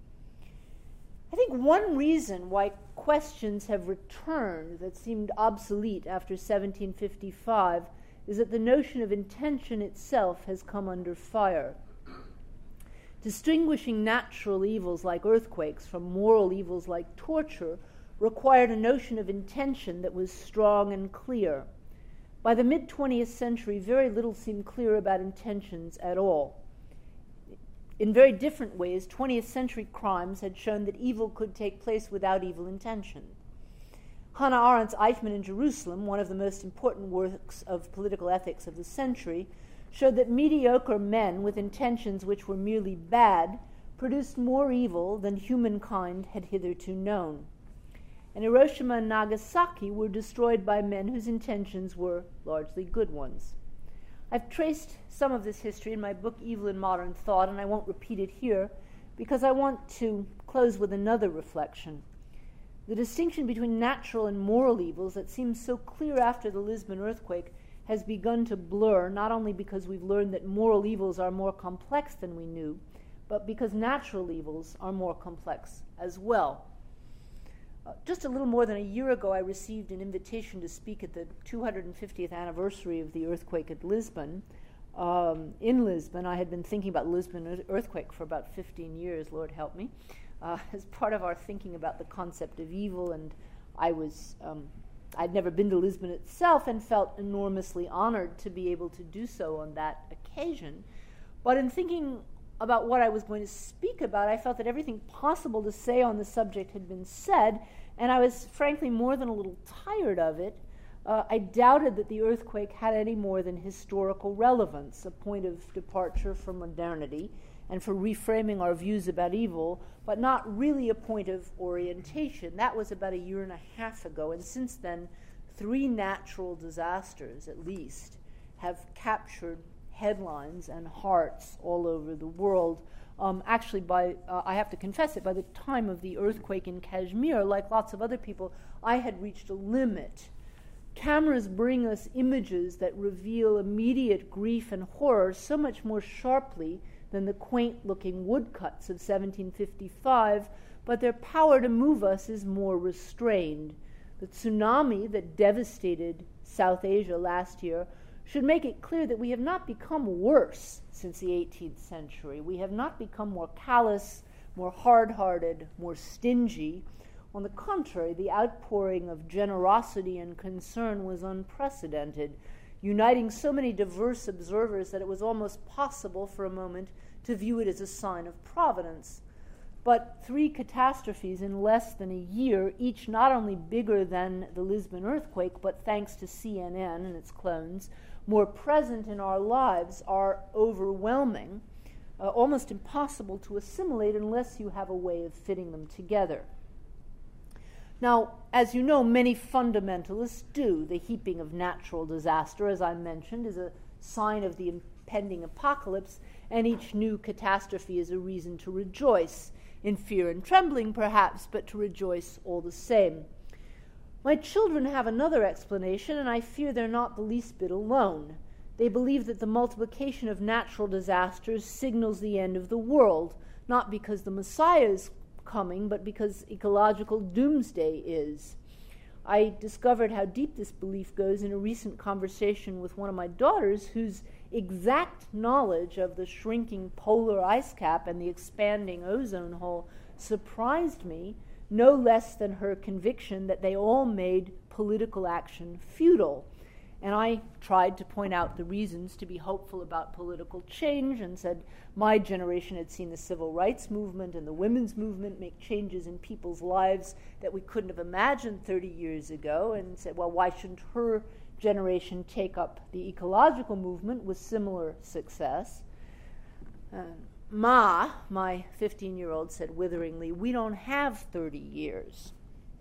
I think one reason why questions have returned that seemed obsolete after 1755 is that the notion of intention itself has come under fire. Distinguishing natural evils like earthquakes from moral evils like torture required a notion of intention that was strong and clear. By the mid-20th century, very little seemed clear about intentions at all. In very different ways, 20th century crimes had shown that evil could take place without evil intention. Hannah Arendt's Eichmann in Jerusalem, one of the most important works of political ethics of the century, showed that mediocre men with intentions which were merely bad produced more evil than humankind had hitherto known. And Hiroshima and Nagasaki were destroyed by men whose intentions were largely good ones. I've traced some of this history in my book, Evil in Modern Thought, and I won't repeat it here because I want to close with another reflection. The distinction between natural and moral evils that seemed so clear after the Lisbon earthquake has begun to blur, not only because we've learned that moral evils are more complex than we knew, but because natural evils are more complex as well. Just a little more than a year ago, I received an invitation to speak at the 250th anniversary of the earthquake at Lisbon. In Lisbon, I had been thinking about the Lisbon earthquake for about 15 years, Lord help me, as part of our thinking about the concept of evil, and I'd never been to Lisbon itself and felt enormously honored to be able to do so on that occasion. But in thinking about what I was going to speak about, I felt that everything possible to say on the subject had been said, and I was frankly more than a little tired of it. I doubted that the earthquake had any more than historical relevance, a point of departure from modernity and for reframing our views about evil, but not really a point of orientation. That was about a year and a half ago, and since then, 3 natural disasters, at least, have captured headlines and hearts all over the world. Actually, I have to confess it, by the time of the earthquake in Kashmir, like lots of other people, I had reached a limit. Cameras bring us images that reveal immediate grief and horror so much more sharply than the quaint-looking woodcuts of 1755, but their power to move us is more restrained. The tsunami that devastated South Asia last year should make it clear that we have not become worse since the 18th century. We have not become more callous, more hard-hearted, more stingy. On the contrary, the outpouring of generosity and concern was unprecedented, uniting so many diverse observers that it was almost possible for a moment to view it as a sign of providence. But 3 catastrophes in less than a year, each not only bigger than the Lisbon earthquake, but thanks to CNN and its clones, more present in our lives, are overwhelming, almost impossible to assimilate unless you have a way of fitting them together. Now, as you know, many fundamentalists do. The heaping of natural disaster, as I mentioned, is a sign of the impending apocalypse, and each new catastrophe is a reason to rejoice, in fear and trembling perhaps, but to rejoice all the same. My children have another explanation, and I fear they're not the least bit alone. They believe that the multiplication of natural disasters signals the end of the world, not because the Messiah is coming, but because ecological doomsday is. I discovered how deep this belief goes in a recent conversation with one of my daughters, whose exact knowledge of the shrinking polar ice cap and the expanding ozone hole surprised me, no less than her conviction that they all made political action futile. And I tried to point out the reasons to be hopeful about political change and said my generation had seen the civil rights movement and the women's movement make changes in people's lives that we couldn't have imagined 30 years ago, and said, well, why shouldn't her generation take up the ecological movement with similar success? Ma, my 15-year-old, said witheringly, we don't have 30 years.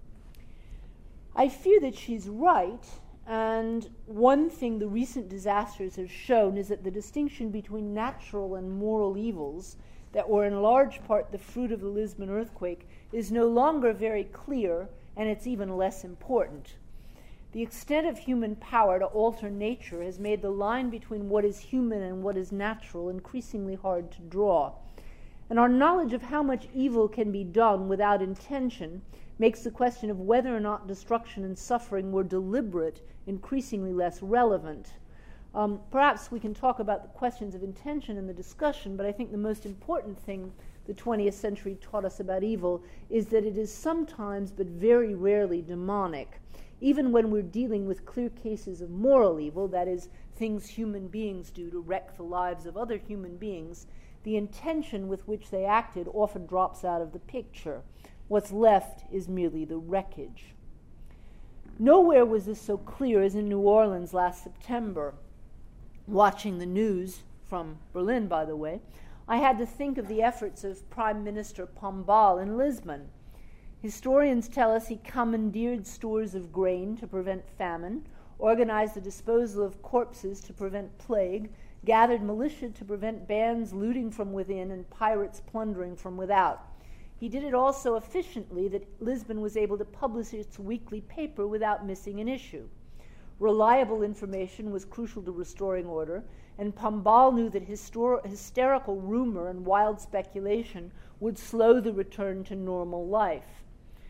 I fear that she's right. And one thing the recent disasters have shown is that the distinction between natural and moral evils that were in large part the fruit of the Lisbon earthquake is no longer very clear, and it's even less important. The extent of human power to alter nature has made the line between what is human and what is natural increasingly hard to draw. And our knowledge of how much evil can be done without intention makes the question of whether or not destruction and suffering were deliberate increasingly less relevant. Perhaps we can talk about the questions of intention in the discussion, but I think the most important thing the 20th century taught us about evil is that it is sometimes, but very rarely, demonic. Even when we're dealing with clear cases of moral evil, that is, things human beings do to wreck the lives of other human beings, the intention with which they acted often drops out of the picture. What's left is merely the wreckage. Nowhere was this so clear as in New Orleans last September. Watching the news, from Berlin, by the way, I had to think of the efforts of Prime Minister Pombal in Lisbon. Historians tell us he commandeered stores of grain to prevent famine, organized the disposal of corpses to prevent plague, gathered militia to prevent bands looting from within and pirates plundering from without. He did it all so efficiently that Lisbon was able to publish its weekly paper without missing an issue. Reliable information was crucial to restoring order, and Pombal knew that hysterical rumor and wild speculation would slow the return to normal life.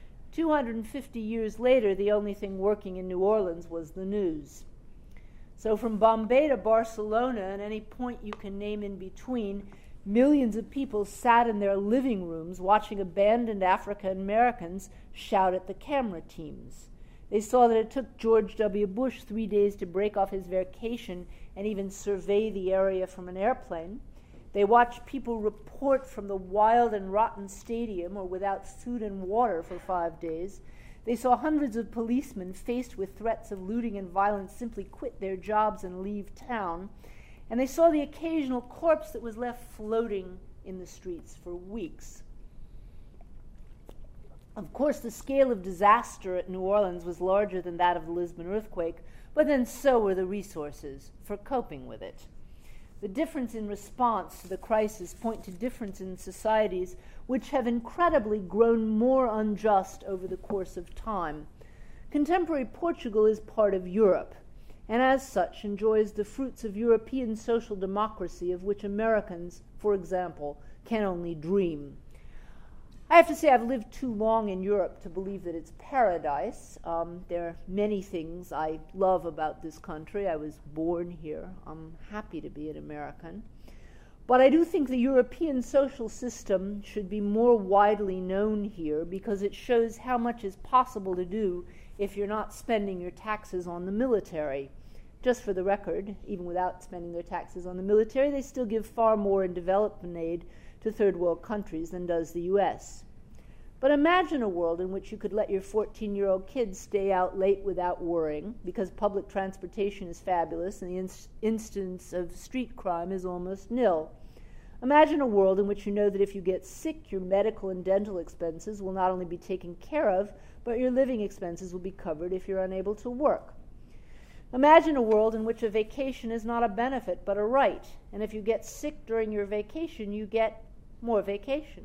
250 years later, the only thing working in New Orleans was the news. So from Bombay to Barcelona, and any point you can name in between, millions of people sat in their living rooms watching abandoned African Americans shout at the camera teams. They saw that it took George W. Bush 3 days to break off his vacation and even survey the area from an airplane. They watched people report from the wild and rotten stadium or without food and water for 5 days. They saw hundreds of policemen faced with threats of looting and violence simply quit their jobs and leave town. And they saw the occasional corpse that was left floating in the streets for weeks. Of course, the scale of disaster at New Orleans was larger than that of the Lisbon earthquake, but then so were the resources for coping with it. The difference in response to the crisis point to difference in societies which have incredibly grown more unjust over the course of time. Contemporary Portugal is part of Europe, and as such enjoys the fruits of European social democracy of which Americans, for example, can only dream. I have to say I've lived too long in Europe to believe that it's paradise. There are many things I love about this country. I was born here. I'm happy to be an American. But I do think the European social system should be more widely known here because it shows how much is possible to do if you're not spending your taxes on the military. Just for the record, even without spending their taxes on the military, they still give far more in development aid to third world countries than does the U.S. But imagine a world in which you could let your 14-year-old kids stay out late without worrying because public transportation is fabulous and the incidence of street crime is almost nil. Imagine a world in which you know that if you get sick, your medical and dental expenses will not only be taken care of, but your living expenses will be covered if you're unable to work. Imagine a world in which a vacation is not a benefit but a right, and if you get sick during your vacation, you get more vacation.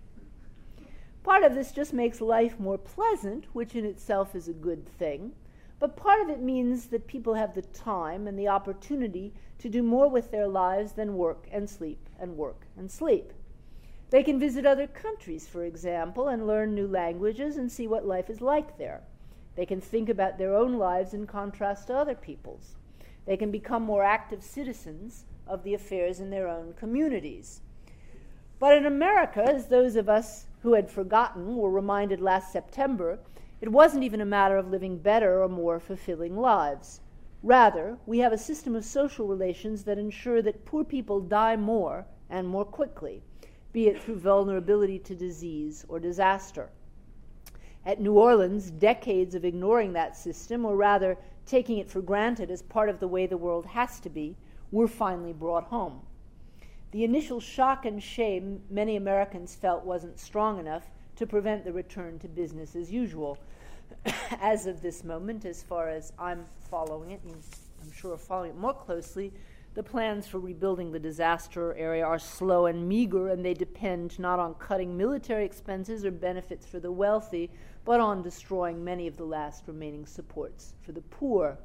Part of this just makes life more pleasant, which in itself is a good thing, but part of it means that people have the time and the opportunity to do more with their lives than work and sleep and work and sleep. They can visit other countries, for example, and learn new languages and see what life is like there. They can think about their own lives in contrast to other people's. They can become more active citizens of the affairs in their own communities. But in America, as those of us who had forgotten were reminded last September, it wasn't even a matter of living better or more fulfilling lives. Rather, we have a system of social relations that ensure that poor people die more and more quickly, be it through vulnerability to disease or disaster. At New Orleans, decades of ignoring that system, or rather taking it for granted as part of the way the world has to be, were finally brought home. The initial shock and shame many Americans felt wasn't strong enough to prevent the return to business as usual. As of this moment, as far as I'm following it, and I'm sure following it more closely, the plans for rebuilding the disaster area are slow and meager, and they depend not on cutting military expenses or benefits for the wealthy, but on destroying many of the last remaining supports for the poor.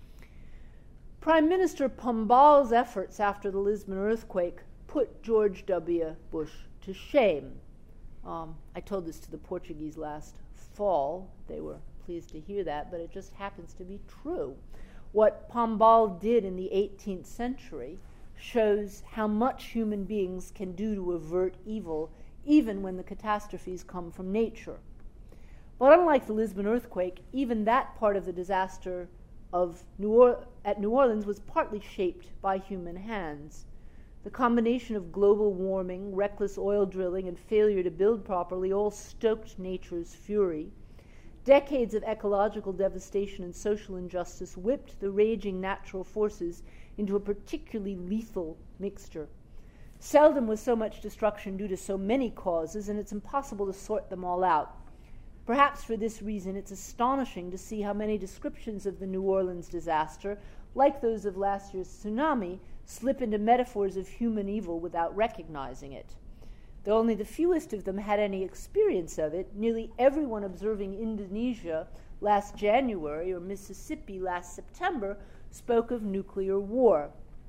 Prime Minister Pombal's efforts after the Lisbon earthquake put George W. Bush to shame. I told this to the Portuguese last fall. They were pleased to hear that, but it just happens to be true. What Pombal did in the 18th century shows how much human beings can do to avert evil, even when the catastrophes come from nature. But unlike the Lisbon earthquake, even that part of the disaster at New Orleans was partly shaped by human hands. The combination of global warming, reckless oil drilling, and failure to build properly all stoked nature's fury. Decades of ecological devastation and social injustice whipped the raging natural forces into a particularly lethal mixture. Seldom was so much destruction due to so many causes, and it's impossible to sort them all out. Perhaps for this reason, it's astonishing to see how many descriptions of the New Orleans disaster, like those of last year's tsunami, slip into metaphors of human evil without recognizing it. Though only the fewest of them had any experience of it, nearly everyone observing Indonesia last January or Mississippi last September spoke of nuclear war.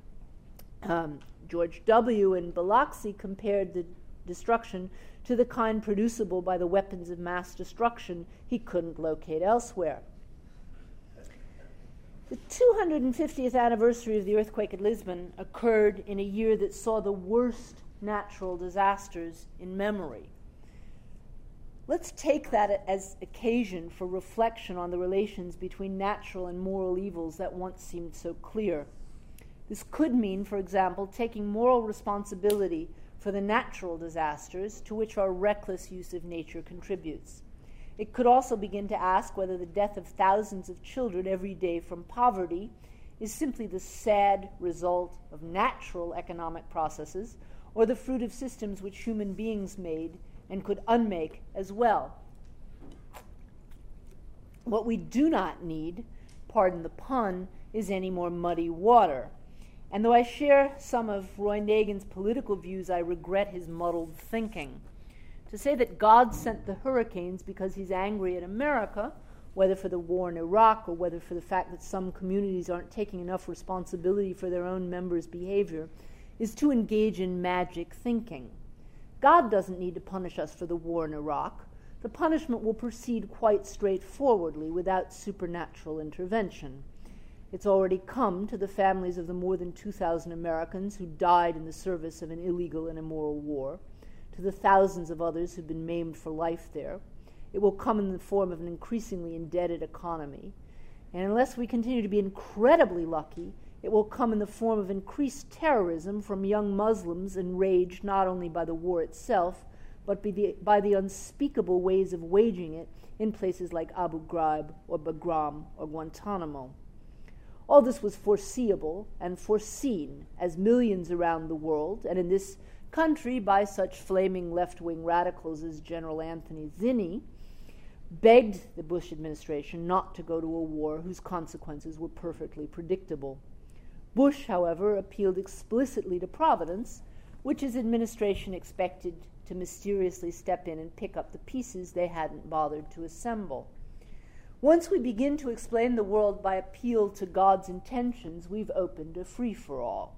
George W. in Biloxi compared the destruction to the kind producible by the weapons of mass destruction he couldn't locate elsewhere. The 250th anniversary of the earthquake at Lisbon occurred in a year that saw the worst natural disasters in memory. Let's take that as occasion for reflection on the relations between natural and moral evils that once seemed so clear. This could mean, for example, taking moral responsibility for the natural disasters to which our reckless use of nature contributes. It could also begin to ask whether the death of thousands of children every day from poverty is simply the sad result of natural economic processes or the fruit of systems which human beings made and could unmake as well. What we do not need, pardon the pun, is any more muddy water. And though I share some of Roy Nagin's political views, I regret his muddled thinking. To say that God sent the hurricanes because he's angry at America, whether for the war in Iraq or whether for the fact that some communities aren't taking enough responsibility for their own members' behavior, is to engage in magic thinking. God doesn't need to punish us for the war in Iraq. The punishment will proceed quite straightforwardly without supernatural intervention. It's already come to the families of the more than 2,000 Americans who died in the service of an illegal and immoral war, to the thousands of others who've been maimed for life there. It will come in the form of an increasingly indebted economy. And unless we continue to be incredibly lucky, it will come in the form of increased terrorism from young Muslims enraged not only by the war itself, but by the unspeakable ways of waging it in places like Abu Ghraib or Bagram or Guantanamo. All this was foreseeable and foreseen as millions around the world, and in this country by such flaming left-wing radicals as General Anthony Zinni, begged the Bush administration not to go to a war whose consequences were perfectly predictable. Bush, however, appealed explicitly to Providence, which his administration expected to mysteriously step in and pick up the pieces they hadn't bothered to assemble. Once we begin to explain the world by appeal to God's intentions, we've opened a free-for-all.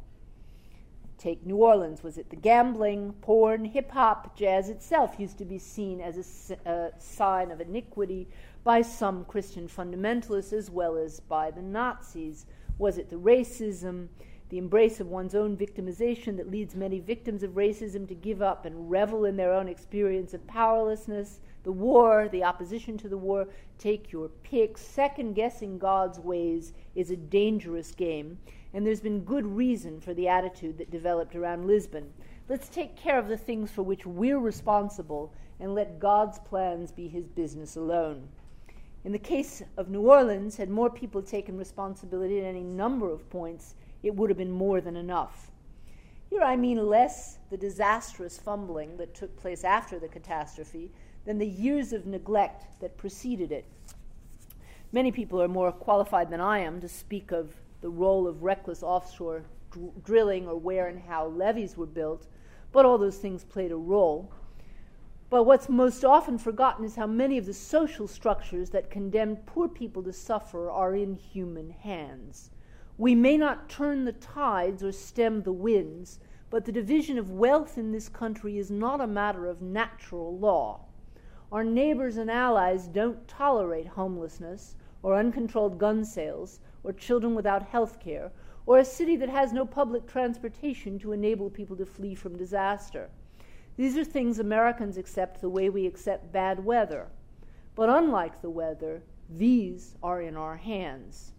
Take New Orleans. Was it the gambling, porn, hip-hop, jazz itself used to be seen as a sign of iniquity by some Christian fundamentalists as well as by the Nazis? Was it the racism, the embrace of one's own victimization that leads many victims of racism to give up and revel in their own experience of powerlessness? The war, the opposition to the war, take your pick. Second-guessing God's ways is a dangerous game, and there's been good reason for the attitude that developed around Lisbon. Let's take care of the things for which we're responsible and let God's plans be his business alone. In the case of New Orleans, had more people taken responsibility at any number of points, it would have been more than enough. Here I mean less the disastrous fumbling that took place after the catastrophe than the years of neglect that preceded it. Many people are more qualified than I am to speak of the role of reckless offshore drilling or where and how levees were built, but all those things played a role. But what's most often forgotten is how many of the social structures that condemned poor people to suffer are in human hands. We may not turn the tides or stem the winds, but the division of wealth in this country is not a matter of natural law. Our neighbors and allies don't tolerate homelessness or uncontrolled gun sales or children without health care or a city that has no public transportation to enable people to flee from disaster. These are things Americans accept the way we accept bad weather. But unlike the weather, these are in our hands.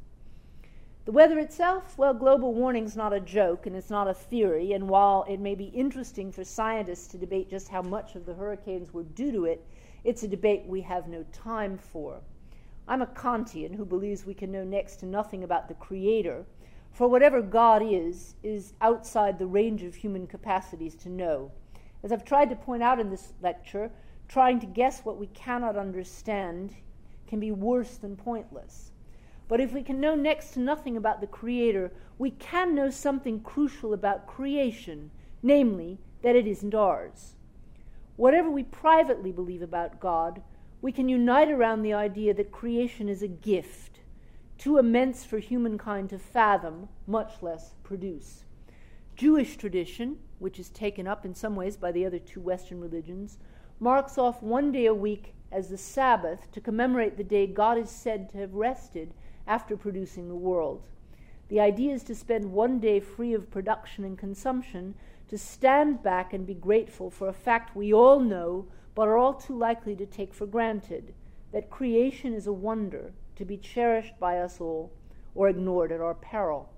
The weather itself, well, global warming's not a joke and it's not a theory, and while it may be interesting for scientists to debate just how much of the hurricanes were due to it, it's a debate we have no time for. I'm a Kantian who believes we can know next to nothing about the Creator, for whatever God is outside the range of human capacities to know. As I've tried to point out in this lecture, trying to guess what we cannot understand can be worse than pointless. But if we can know next to nothing about the Creator, we can know something crucial about creation, namely, that it isn't ours. Whatever we privately believe about God, we can unite around the idea that creation is a gift, too immense for humankind to fathom, much less produce. Jewish tradition, which is taken up in some ways by the other two Western religions, marks off one day a week as the Sabbath to commemorate the day God is said to have rested after producing the world. The idea is to spend one day free of production and consumption, to stand back and be grateful for a fact we all know but are all too likely to take for granted, that creation is a wonder to be cherished by us all or ignored at our peril.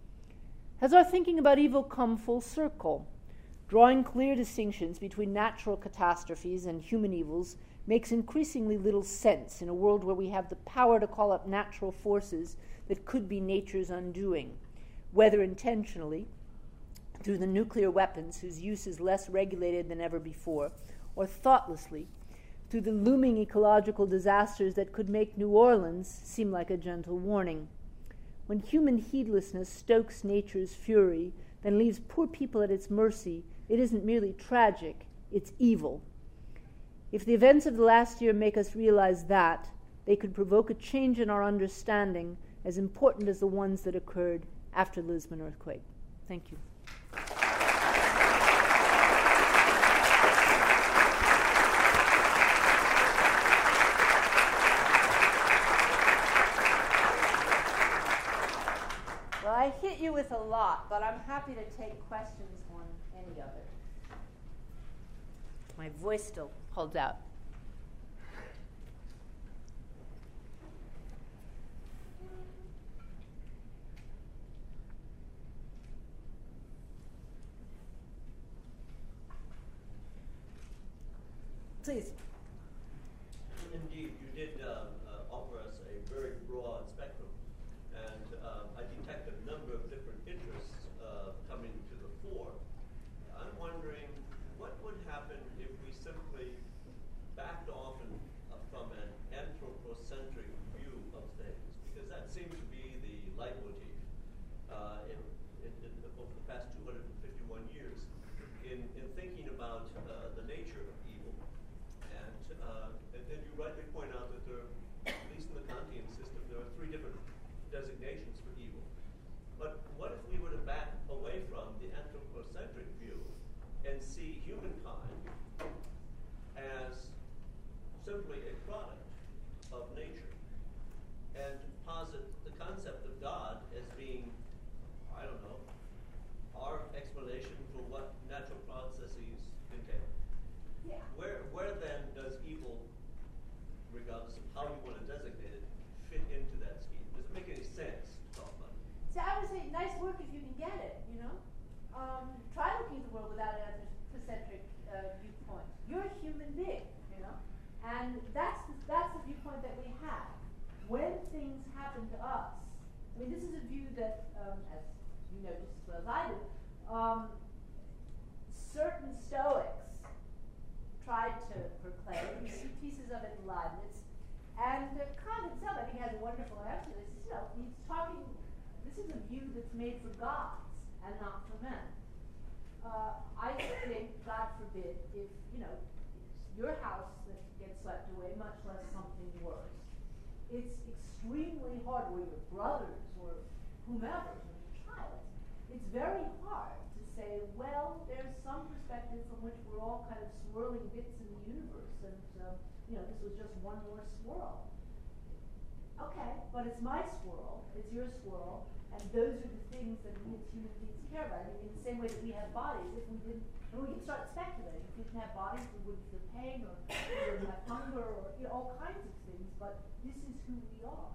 Has our thinking about evil come full circle? Drawing clear distinctions between natural catastrophes and human evils makes increasingly little sense in a world where we have the power to call up natural forces that could be nature's undoing, whether intentionally, through the nuclear weapons whose use is less regulated than ever before, or thoughtlessly, through the looming ecological disasters that could make New Orleans seem like a gentle warning. When human heedlessness stokes nature's fury, then leaves poor people at its mercy, it isn't merely tragic, it's evil. If the events of the last year make us realize that, they could provoke a change in our understanding as important as the ones that occurred after the Lisbon earthquake. Thank you. Well, I hit you with a lot, but I'm happy to take questions on any of it. My voice still holds out. Please. Indeed, you did offer us a very broad spectrum, and I detect a number of different interests coming to the fore. I'm wondering what would happen if we simply backed off from an anthropocentric view of things, because that seems to be the leitmotif over the past 251 years in thinking about the nature of evil. And then you rightly point out that there an anthropocentric viewpoint. You're a human being, you know, and that's the viewpoint that we have. When things happen to us, I mean, this is a view that, as you know just as well as I do, certain Stoics tried to proclaim. You see pieces of it in Leibniz. And Kant himself, I think, has a wonderful answer to this. You know, he's talking, this is a view that's made for gods and not for men. I think, God forbid, if, you know, your house that gets swept away, much less something worse, it's extremely hard, or your brothers, or whomever, or your child, it's very hard to say, well, there's some perspective from which we're all kind of swirling bits in the universe, and you know, this was just one more swirl. Okay, but it's my swirl, it's your swirl, and those are the things that we as human beings care about. I mean, in the same way that we have bodies, if we didn't, and we can start speculating. If we didn't have bodies, we wouldn't feel pain, or we wouldn't have hunger, or, you know, all kinds of things, but this is who we are.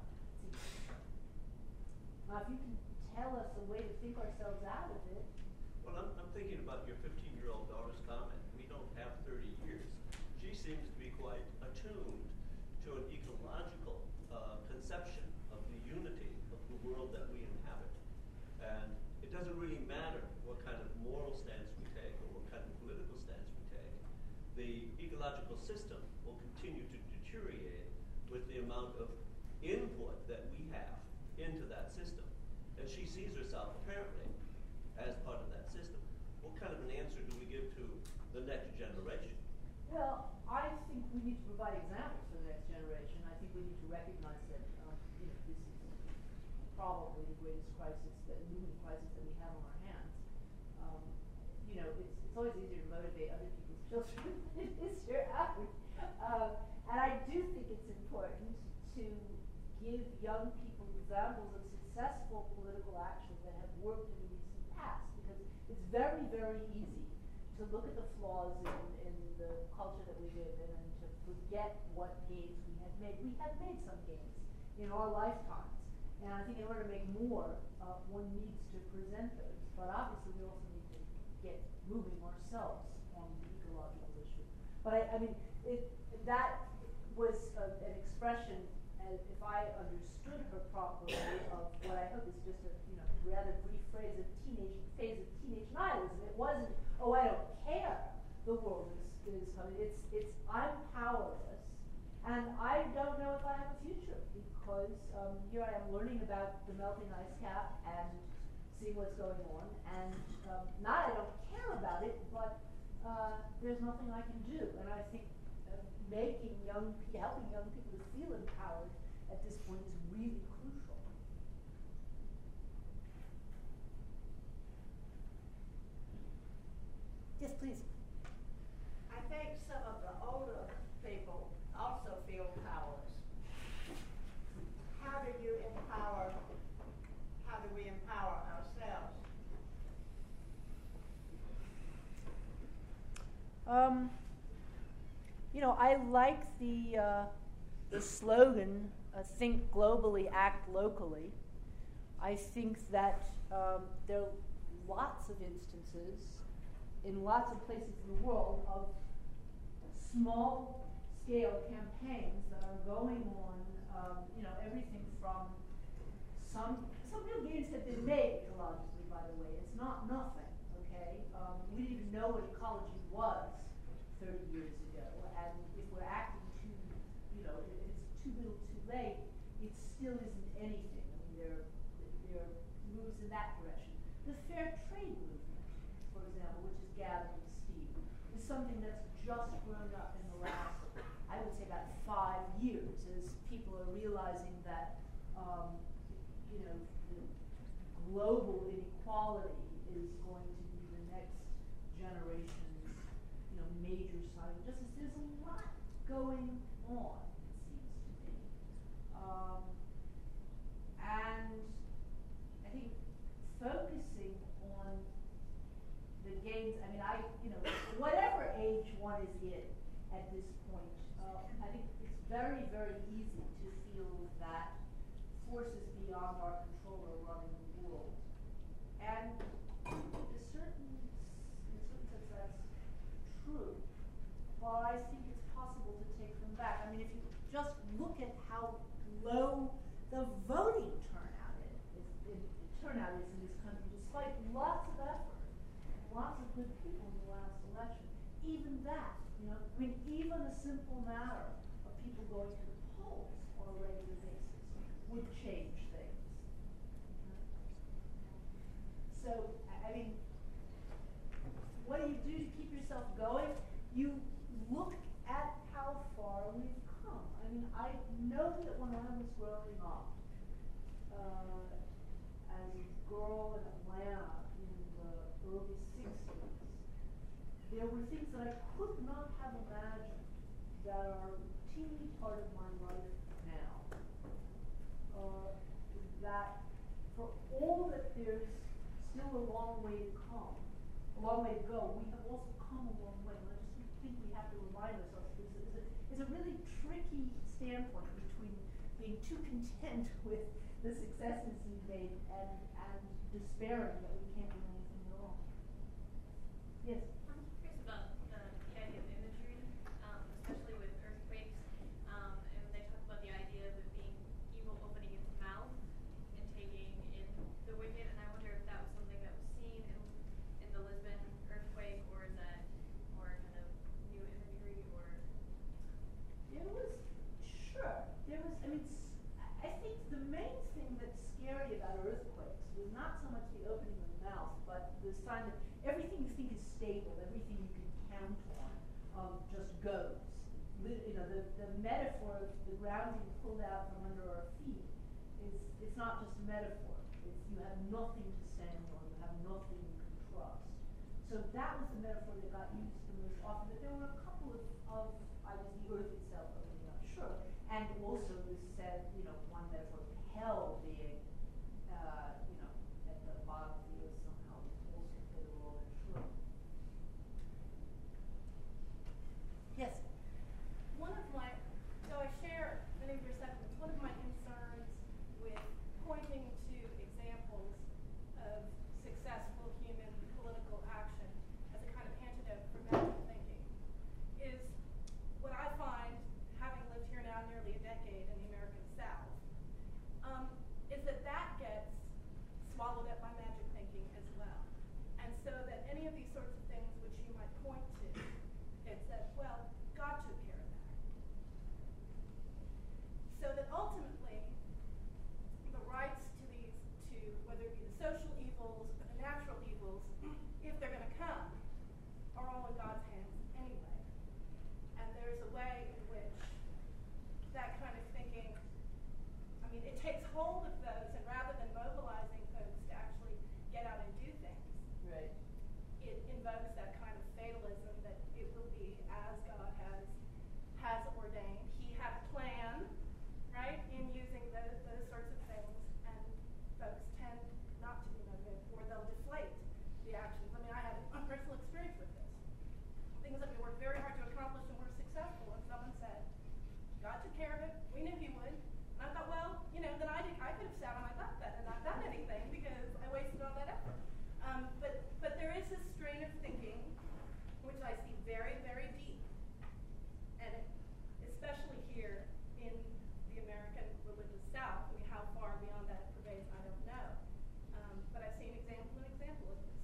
Now, if you can tell us a way to think ourselves out of it. Well, I'm thinking about your 15-year-old daughter's comment. We don't have 30 years. She seems to be quite attuned to an ecological conception of the unity of the world that we inhabit. And it doesn't really matter what kind of moral stance we take or what kind of political stance we take. The ecological system will continue to deteriorate with the amount of input that we have into that system. And she sees herself, apparently, as part of that system. What kind of an answer do we give to the next generation? Well, I think we need to provide examples for the next generation. I think we need to recognize that you know, this is probably the greatest crisis, the looming crisis that we have on our hands. You know, it's always easier to motivate other people's children than it is your own. And I do think it's important to give young people examples of successful political action that have worked in the recent past, because it's very, very easy to look at the flaws in the culture that we live in and to forget what gains we have made. We have made some gains in our lifetimes, and I think in order to make more, one needs to present those. But obviously, we also need to get moving ourselves on the ecological issue. But I mean, that was an expression, if I understood her properly, of what I hope is just a rather brief phase of teenage nihilism. It wasn't, oh, I don't care, the world is coming. It's I'm powerless, and I don't know if I have a future, because here I am learning about the melting ice cap and seeing what's going on, and not I don't care about it, but there's nothing I can do. And I think helping young people to feel empowered at this point is really crucial. Yes, please. I think some of the older people also feel powerless. How do we empower ourselves? You know, I like the slogan, think globally, act locally. I think that there are lots of instances in lots of places in the world of small-scale campaigns that are going on, everything from some real gains have been made ecologically, by the way. It's not nothing, okay? We didn't even know what ecology was 30 years ago, and if we're acting it's too little too late, it still isn't anything. I mean, there are moves in that direction. The fair trade movement, for example, which is gathering steam, is something that's just grown up in the last, I would say, about 5 years, as people are realizing that, the global inequality is going to be the next generation's, major sign of justice. There's a lot going on, it seems to me. And I think focusing on the gains, whatever age one is in at this point, I think it's very, very easy to feel that forces beyond our control are running the world. And in a certain sense, I that, I mean, even a simple matter of people going to the polls on a regular basis would change things. So, I mean, what do you do to keep yourself going? You look at how far we've come. I mean, I know that when I was growing up, as a girl in Atlanta in the early 60s, there were things that I could not have imagined that are a teeny part of my life now. That for all that there's still a long way to come, a long way to go, we have also come a long way. And I just think we have to remind ourselves it's a really tricky standpoint between being too content with the successes we've made and despairing that we can't do anything at all. Yes? I'm curious about the idea of imagery, especially with earthquakes, and they talk about the idea of it being evil opening its mouth and taking in the wicked, and I wonder if that was something that was seen in the Lisbon earthquake, or is that more kind of new imagery, or? There was, sure, there was, I mean, I think the main thing that's scary about earthquakes was not so much the opening of the mouth, but the sign that everything you think is stable, everything you can count on, just goes. The metaphor of the ground being pulled out from under our feet it's not just a metaphor. It's you have nothing to stand on, you have nothing you can trust. So that was the metaphor that got used the most often. But there were a couple of I guess the earth itself opening up, sure. And also this said, one metaphor of hell being, at the bottom of the earth somehow also played a role, sure. Yes? So I share many of your sentiments. One of my concerns with pointing to examples of successful human political action as a kind of antidote for magic thinking is what I find, having lived here now nearly a decade in the American South, is that gets swallowed up by magic thinking as well. And so that any of these sorts of things which you might point to, it's that, well, God took care of that. So that ultimately, the rights to whether it be the social evils or the natural evils, if they're going to come, are all in God's hands anyway. And there's a way in which that kind of thinking, it takes hold of those, and rather than mobilizing folks to actually get out and do things, Right. it invokes that kind of fatalism that it will be as God has ordained. He had a plan, right, in using those sorts of things, and folks tend not to be motivated, or they'll deflate the actions. I had a personal experience with this. Things that we worked very hard to accomplish and were successful, and someone said, God took care of it, we knew he would. And I thought, well, then I could have sat on my butt and not done anything because I wasted all that effort. But there is this strain of thinking, which I see very, very deep, and especially here in the American religious South. How far beyond that it pervades, I don't know. But I've seen example of this,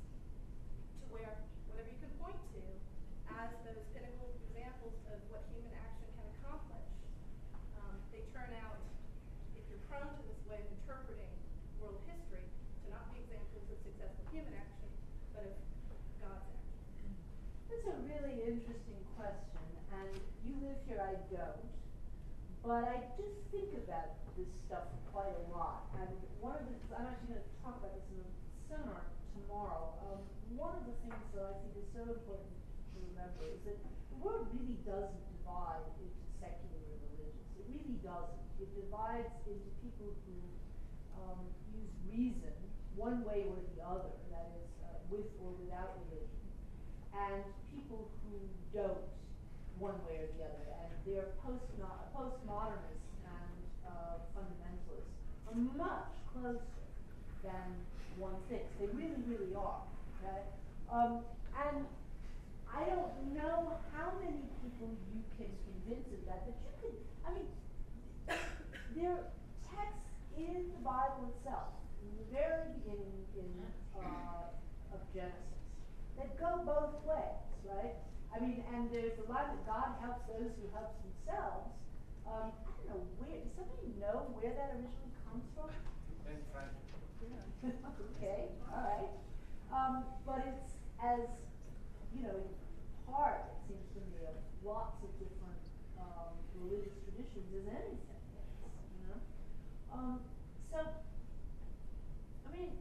to where whatever you can point to as those pinnacle examples of what human action can accomplish, they turn out, if you're prone to this way of interpreting world history, to not be examples of successful human action, but of God's action. That's a really interesting question, and you live here, I don't, but I do think about this stuff quite a lot. And I'm actually going to talk about this in a seminar tomorrow. One of the things that I think is so important to remember is that the world really doesn't divide into secular and religious. It really doesn't. It divides into people who use reason one way or the other, that is, with or without religion, and people who don't one way or the other. And they're postmodernists and fundamentalists are much closer than one thinks. They really, really are. Okay? And I don't know how many people you can convince of that, but you could, there are texts in the Bible itself, in the very beginning of Genesis, that go both ways, right? I mean, and there's a lot that God helps those who helps themselves. I don't know where, does somebody know where that originally comes from? Ben Franklin. Okay, all right. But it's as, you know, part, it seems to me, of lots of different religious traditions as anything is, you know? So, I mean,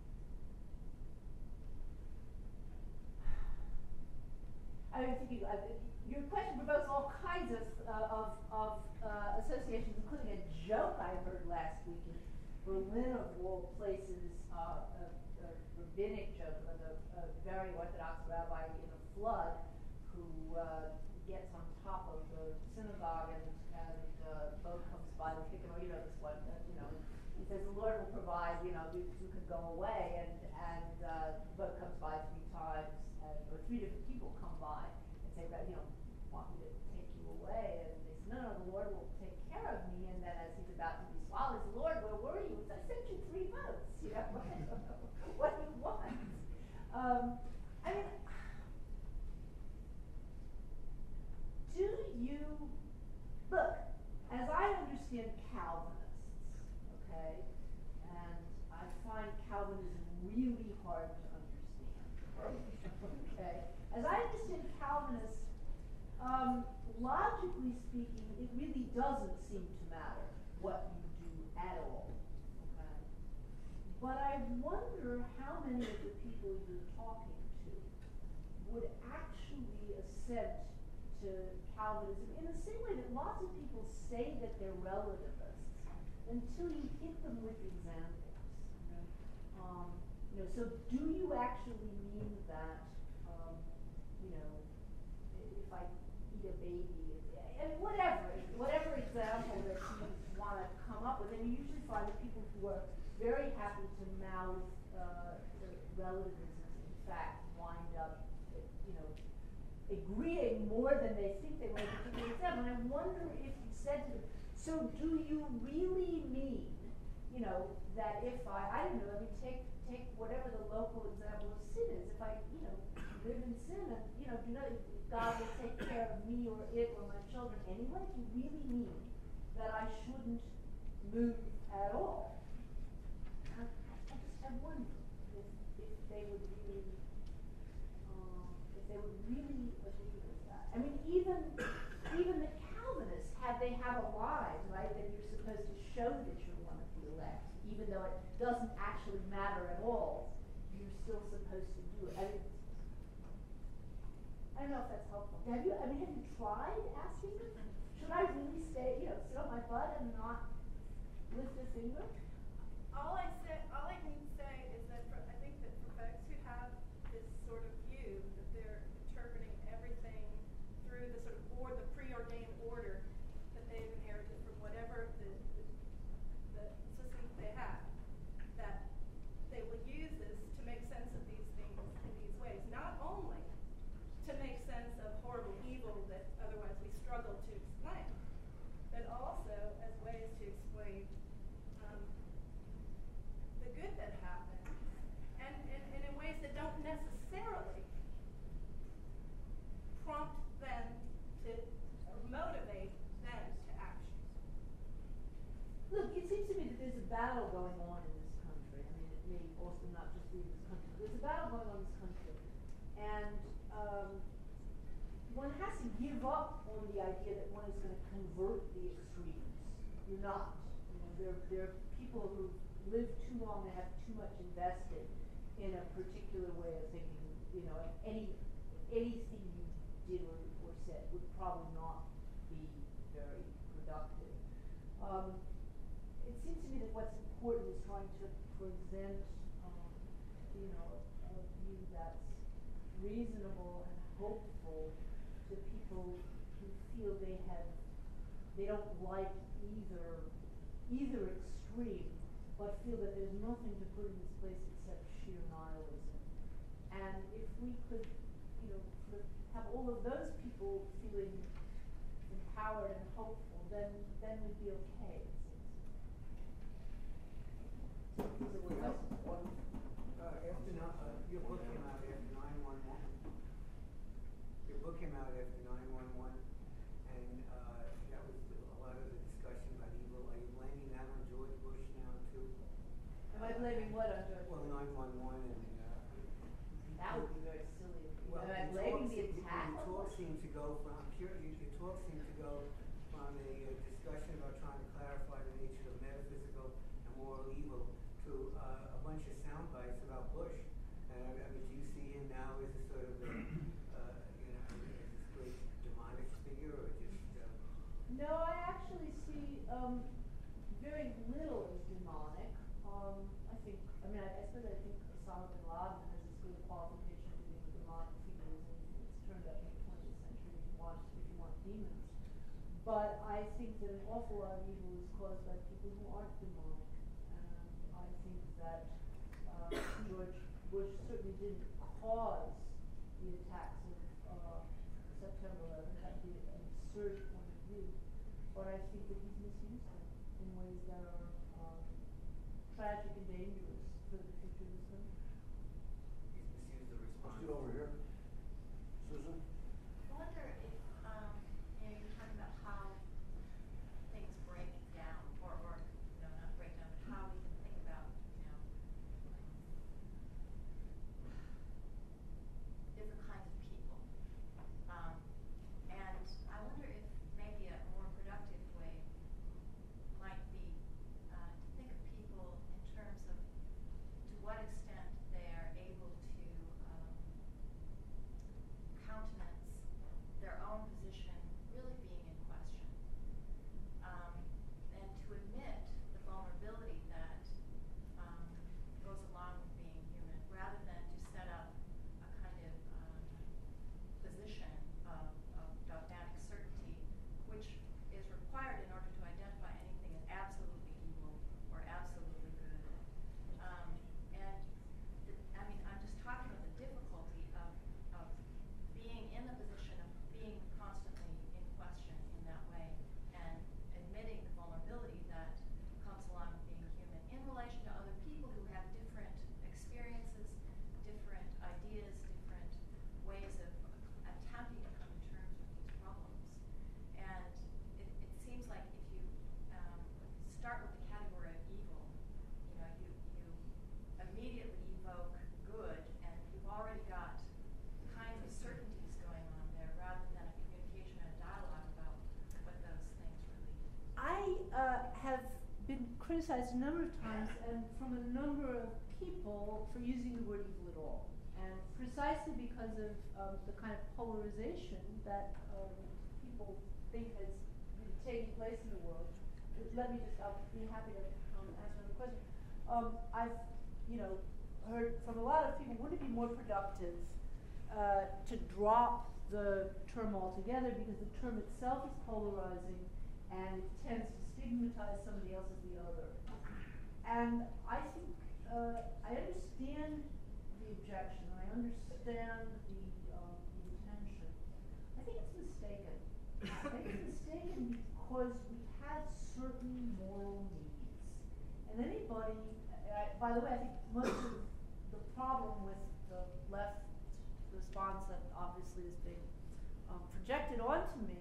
your question provokes all kinds of associations, including a joke I heard last week in Berlin, of all places, a rabbinic joke of a very Orthodox rabbi in a flood who gets on top of the synagogue and a boat comes by to pick him up. You know this one, you know. He says the Lord will provide, you know, you can go away, and the boat comes by 3 times, or 3 different people come by and say, you know, want me to take you away, and they say, no, the Lord will take care of me. And then as he's about to be swallowed, he says, Lord, where were you? I sent you 3 boats. You know, what do you want? I mean, do you look? As I understand Calvinists, okay, and I find Calvinism really hard to understand. Okay, as I understand Calvinists, logically speaking, it really doesn't seem to matter what you do at all. Okay, but I wonder how many of the people you're talking to would actually assent to Calvinism in the same way that lots of people say that they're relativists until you hit them with examples. Okay? You know, so do you actually mean that, you know, if I eat a baby, and whatever example that you want to come up with, and you usually find that people who are very happy to mouth the relativism, in fact, wind up, you know, agreeing more than they think they were with a particular example. And I wonder if you said to them, so do you really mean, you know, that if I don't know, I mean, take whatever the local example of sin is. If I, you know, live in sin and, you know, do not, God will take care of me or it or my children anyway, do you really mean that I shouldn't move at all? I wonder if they would really agree with that. I mean, even the Calvinists have a line, right, that you're supposed to show that you're one of the elect, even though it doesn't actually matter at all. You're still supposed to do it. I don't know if that's helpful. Have you tried asking them? Should I really stay, you know, sit on my butt and not lift a finger? All I can say is that I think that for folks who have this sort of view that they're interpreting everything through the sort of the preordained order that they've inherited from whatever the systems they have, that they will use this to make sense of these things in these ways. Not only to make sense of horrible evil that otherwise we struggle to explain, but also as ways to explain the good that happens, and in ways that don't necessarily prompt them to or motivate them to action. Look, it seems to me that there's a battle going on in this country. I mean, it may also not just be in this country. There's a battle going on in this country, and one has to give up on the idea that one is going to convert the extremes. You're not. You know, there are people who live too long and have too much invested in a particular way of thinking. You know, and anything you did or said would probably not be very productive. It seems to me that what's important is trying to present, you know, a view that's reasonable and hopeful to people who feel they don't like either extreme, but feel that there's nothing to put in this place except sheer nihilism. And if we could, you know, sort of have all of those people feeling empowered and hopeful, then we'd be okay. Your book came out after 9/11. Your book came out after 9/11, and that was a lot of the discussion about evil. Are you blaming that on George Bush now too? Am I blaming what on George? Well, 9/11 and. That would be very silly. Well, Am I your blaming talk the se- attack? your on talk Bush? seemed to go from, I'm sure your talk seemed to go from a discussion about trying to clarify the nature of metaphysical and moral evil to a bunch of sound bites about Bush. I mean, do you see him now as a sort of, as this great demonic figure, or just? No, I actually see very little as demonic. I suppose I think Osama bin Laden has as good a qualification to being a demonic figure as anything that's turned up in the 20th century if you want demons. But I think that an awful lot of evil is caused by people who aren't demonic. And I think that George Bush certainly didn't cause the attacks of September 11th. That would be an absurd point of view. But I think that he's misused them in ways that are tragic and dangerous for the future of this country. He's misused the response. Let's get over here. Susan? I wonder if, you're talking about how things break down, or not break down, but how we can think about, different kinds of people. And I wonder if maybe a more productive way might be to think of people in terms of to what extent they are able to countenance their own position really being in question, and to admit the vulnerability that goes along with being human, rather than to set up a kind of position of dogmatic certainty, which is required in order to identify anything as absolutely evil or absolutely good. I'm just talking about the difficulty of being in the position of being constantly in question in that way, and admitting the vulnerability that comes along with being human in relation to other people who have different experiences, different ideas, different ways of attempting to come to terms with these problems. And it seems like if you start with the category of evil, you immediately evoke good, and you've already got kinds of certainties going on there, rather than a communication and a dialogue about what those things really I have been criticized a number of times and from a number of people for using the word evil at all. And precisely because of the kind of polarization that people think has been taking place in the world. I'll be happy to answer another question. I've, heard from a lot of people, wouldn't it be more productive to drop the term altogether, because the term itself is polarizing and it tends to stigmatize somebody else as the other. And I think I understand the objection, I understand the intention. I think it's mistaken. I think it's mistaken because we have certain moral needs. And anybody, by the way, I think much of the problem with the left response that obviously is being projected onto me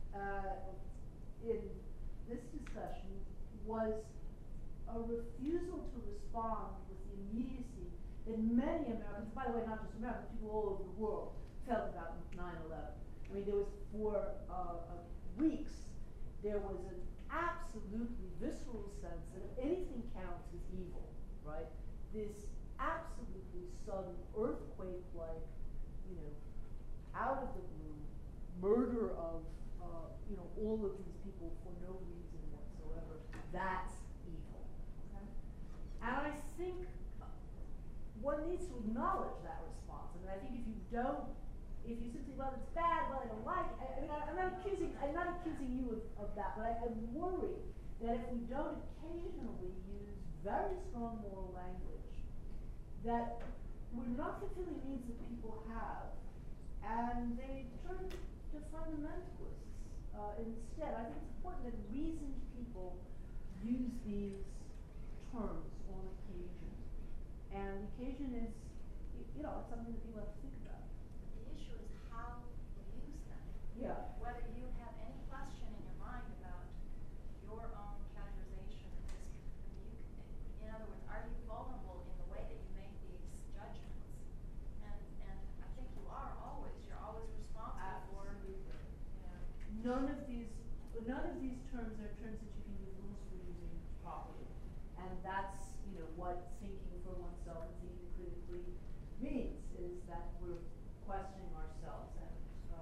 in this discussion was a refusal to respond with the immediacy that many Americans, by the way, not just Americans, people all over the world, felt about 9/11. I mean, there was for weeks, there was an absolutely visceral sense that if anything counts as evil, right? This absolutely sudden earthquake-like, out of the blue murder of, all of these people for no reason whatsoever. That's evil. Okay? And I think one needs to acknowledge that response. I think if you simply, well, it's bad, well, I don't like it. I'm not accusing you of that, but I'm worried that if we don't occasionally use very strong moral language, that we're not fulfilling needs that people have, and they turn to fundamentalists instead. I think it's important that reasoned people use these terms on occasion. And occasion is, it's something that people have to think about. The issue is how we use them. none of these terms are terms that you can give rules for using properly. And that's, what thinking for oneself and thinking critically means, is that we're questioning ourselves and,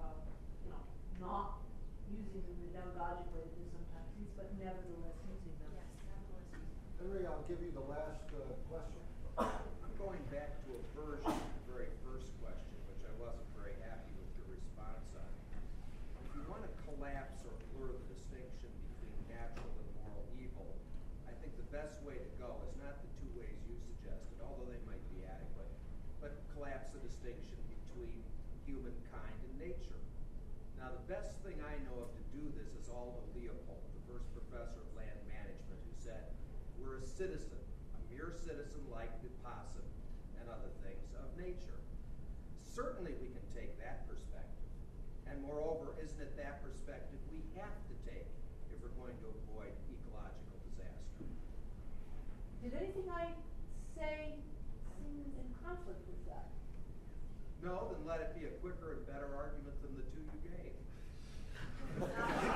not using them in the demagogic way that they sometimes use, but nevertheless using them. Yes, nevertheless. Henry, I'll give you the last question. I'm going back to a version of the very first question, which I wasn't very happy with your response on. If you want to collapse or blur the distinction between natural and moral evil, I think the best way to go is not the two ways you suggested, although they might be adequate, but collapse the distinction between humankind and nature. Now, the best thing I know of to do this is Aldo Leopold, the first professor of land management, who said, we're a citizen, a mere citizen like the possum and other things of nature. Certainly we can take that perspective. And moreover, isn't it that perspective we have to take if we're going to avoid ecological disaster? Did anything I say seem in conflict with that? No, then let it be a quicker and better argument than the two you gave. But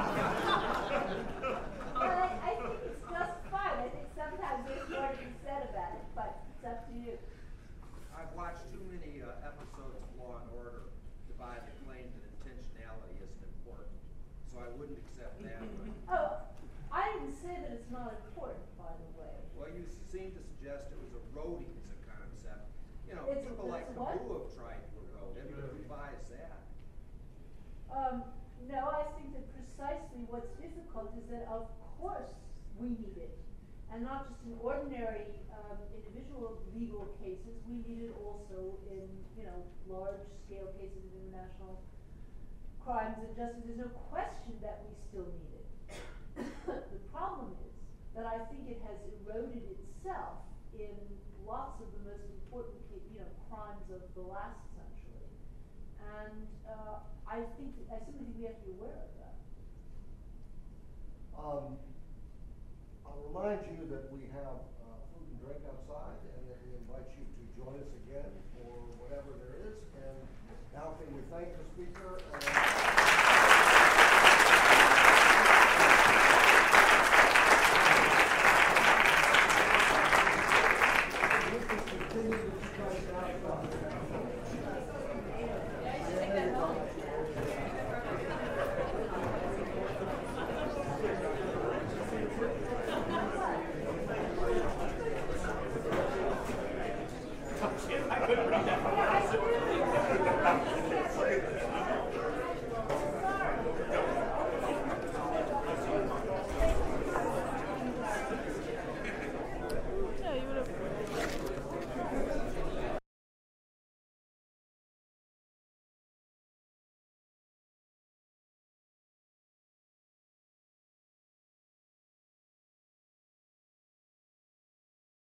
I think it's just fine. I think sometimes there's more to be said about it, but it's up to you. I've watched too many episodes of Law and Order to buy the claim that intentionality isn't important, so I wouldn't accept that one. Oh, I didn't say that it's not important, by the way. Well, you seem to suggest it was eroding as a concept. It's People like a what? Kabul have tried to erode it, but who buys that? No, I think that precisely what's difficult is that, of course, we need it. And not just in ordinary individual legal cases, we need it also in, large-scale cases of international crimes and justice. There's no question that we still need it. The problem is that I think it has eroded itself in lots of the most important, crimes of the last century. And I simply think we have to be aware of that. I'll remind you that we have food and drink outside, and that we invite you to join us again for whatever there is. And now can we thank the speaker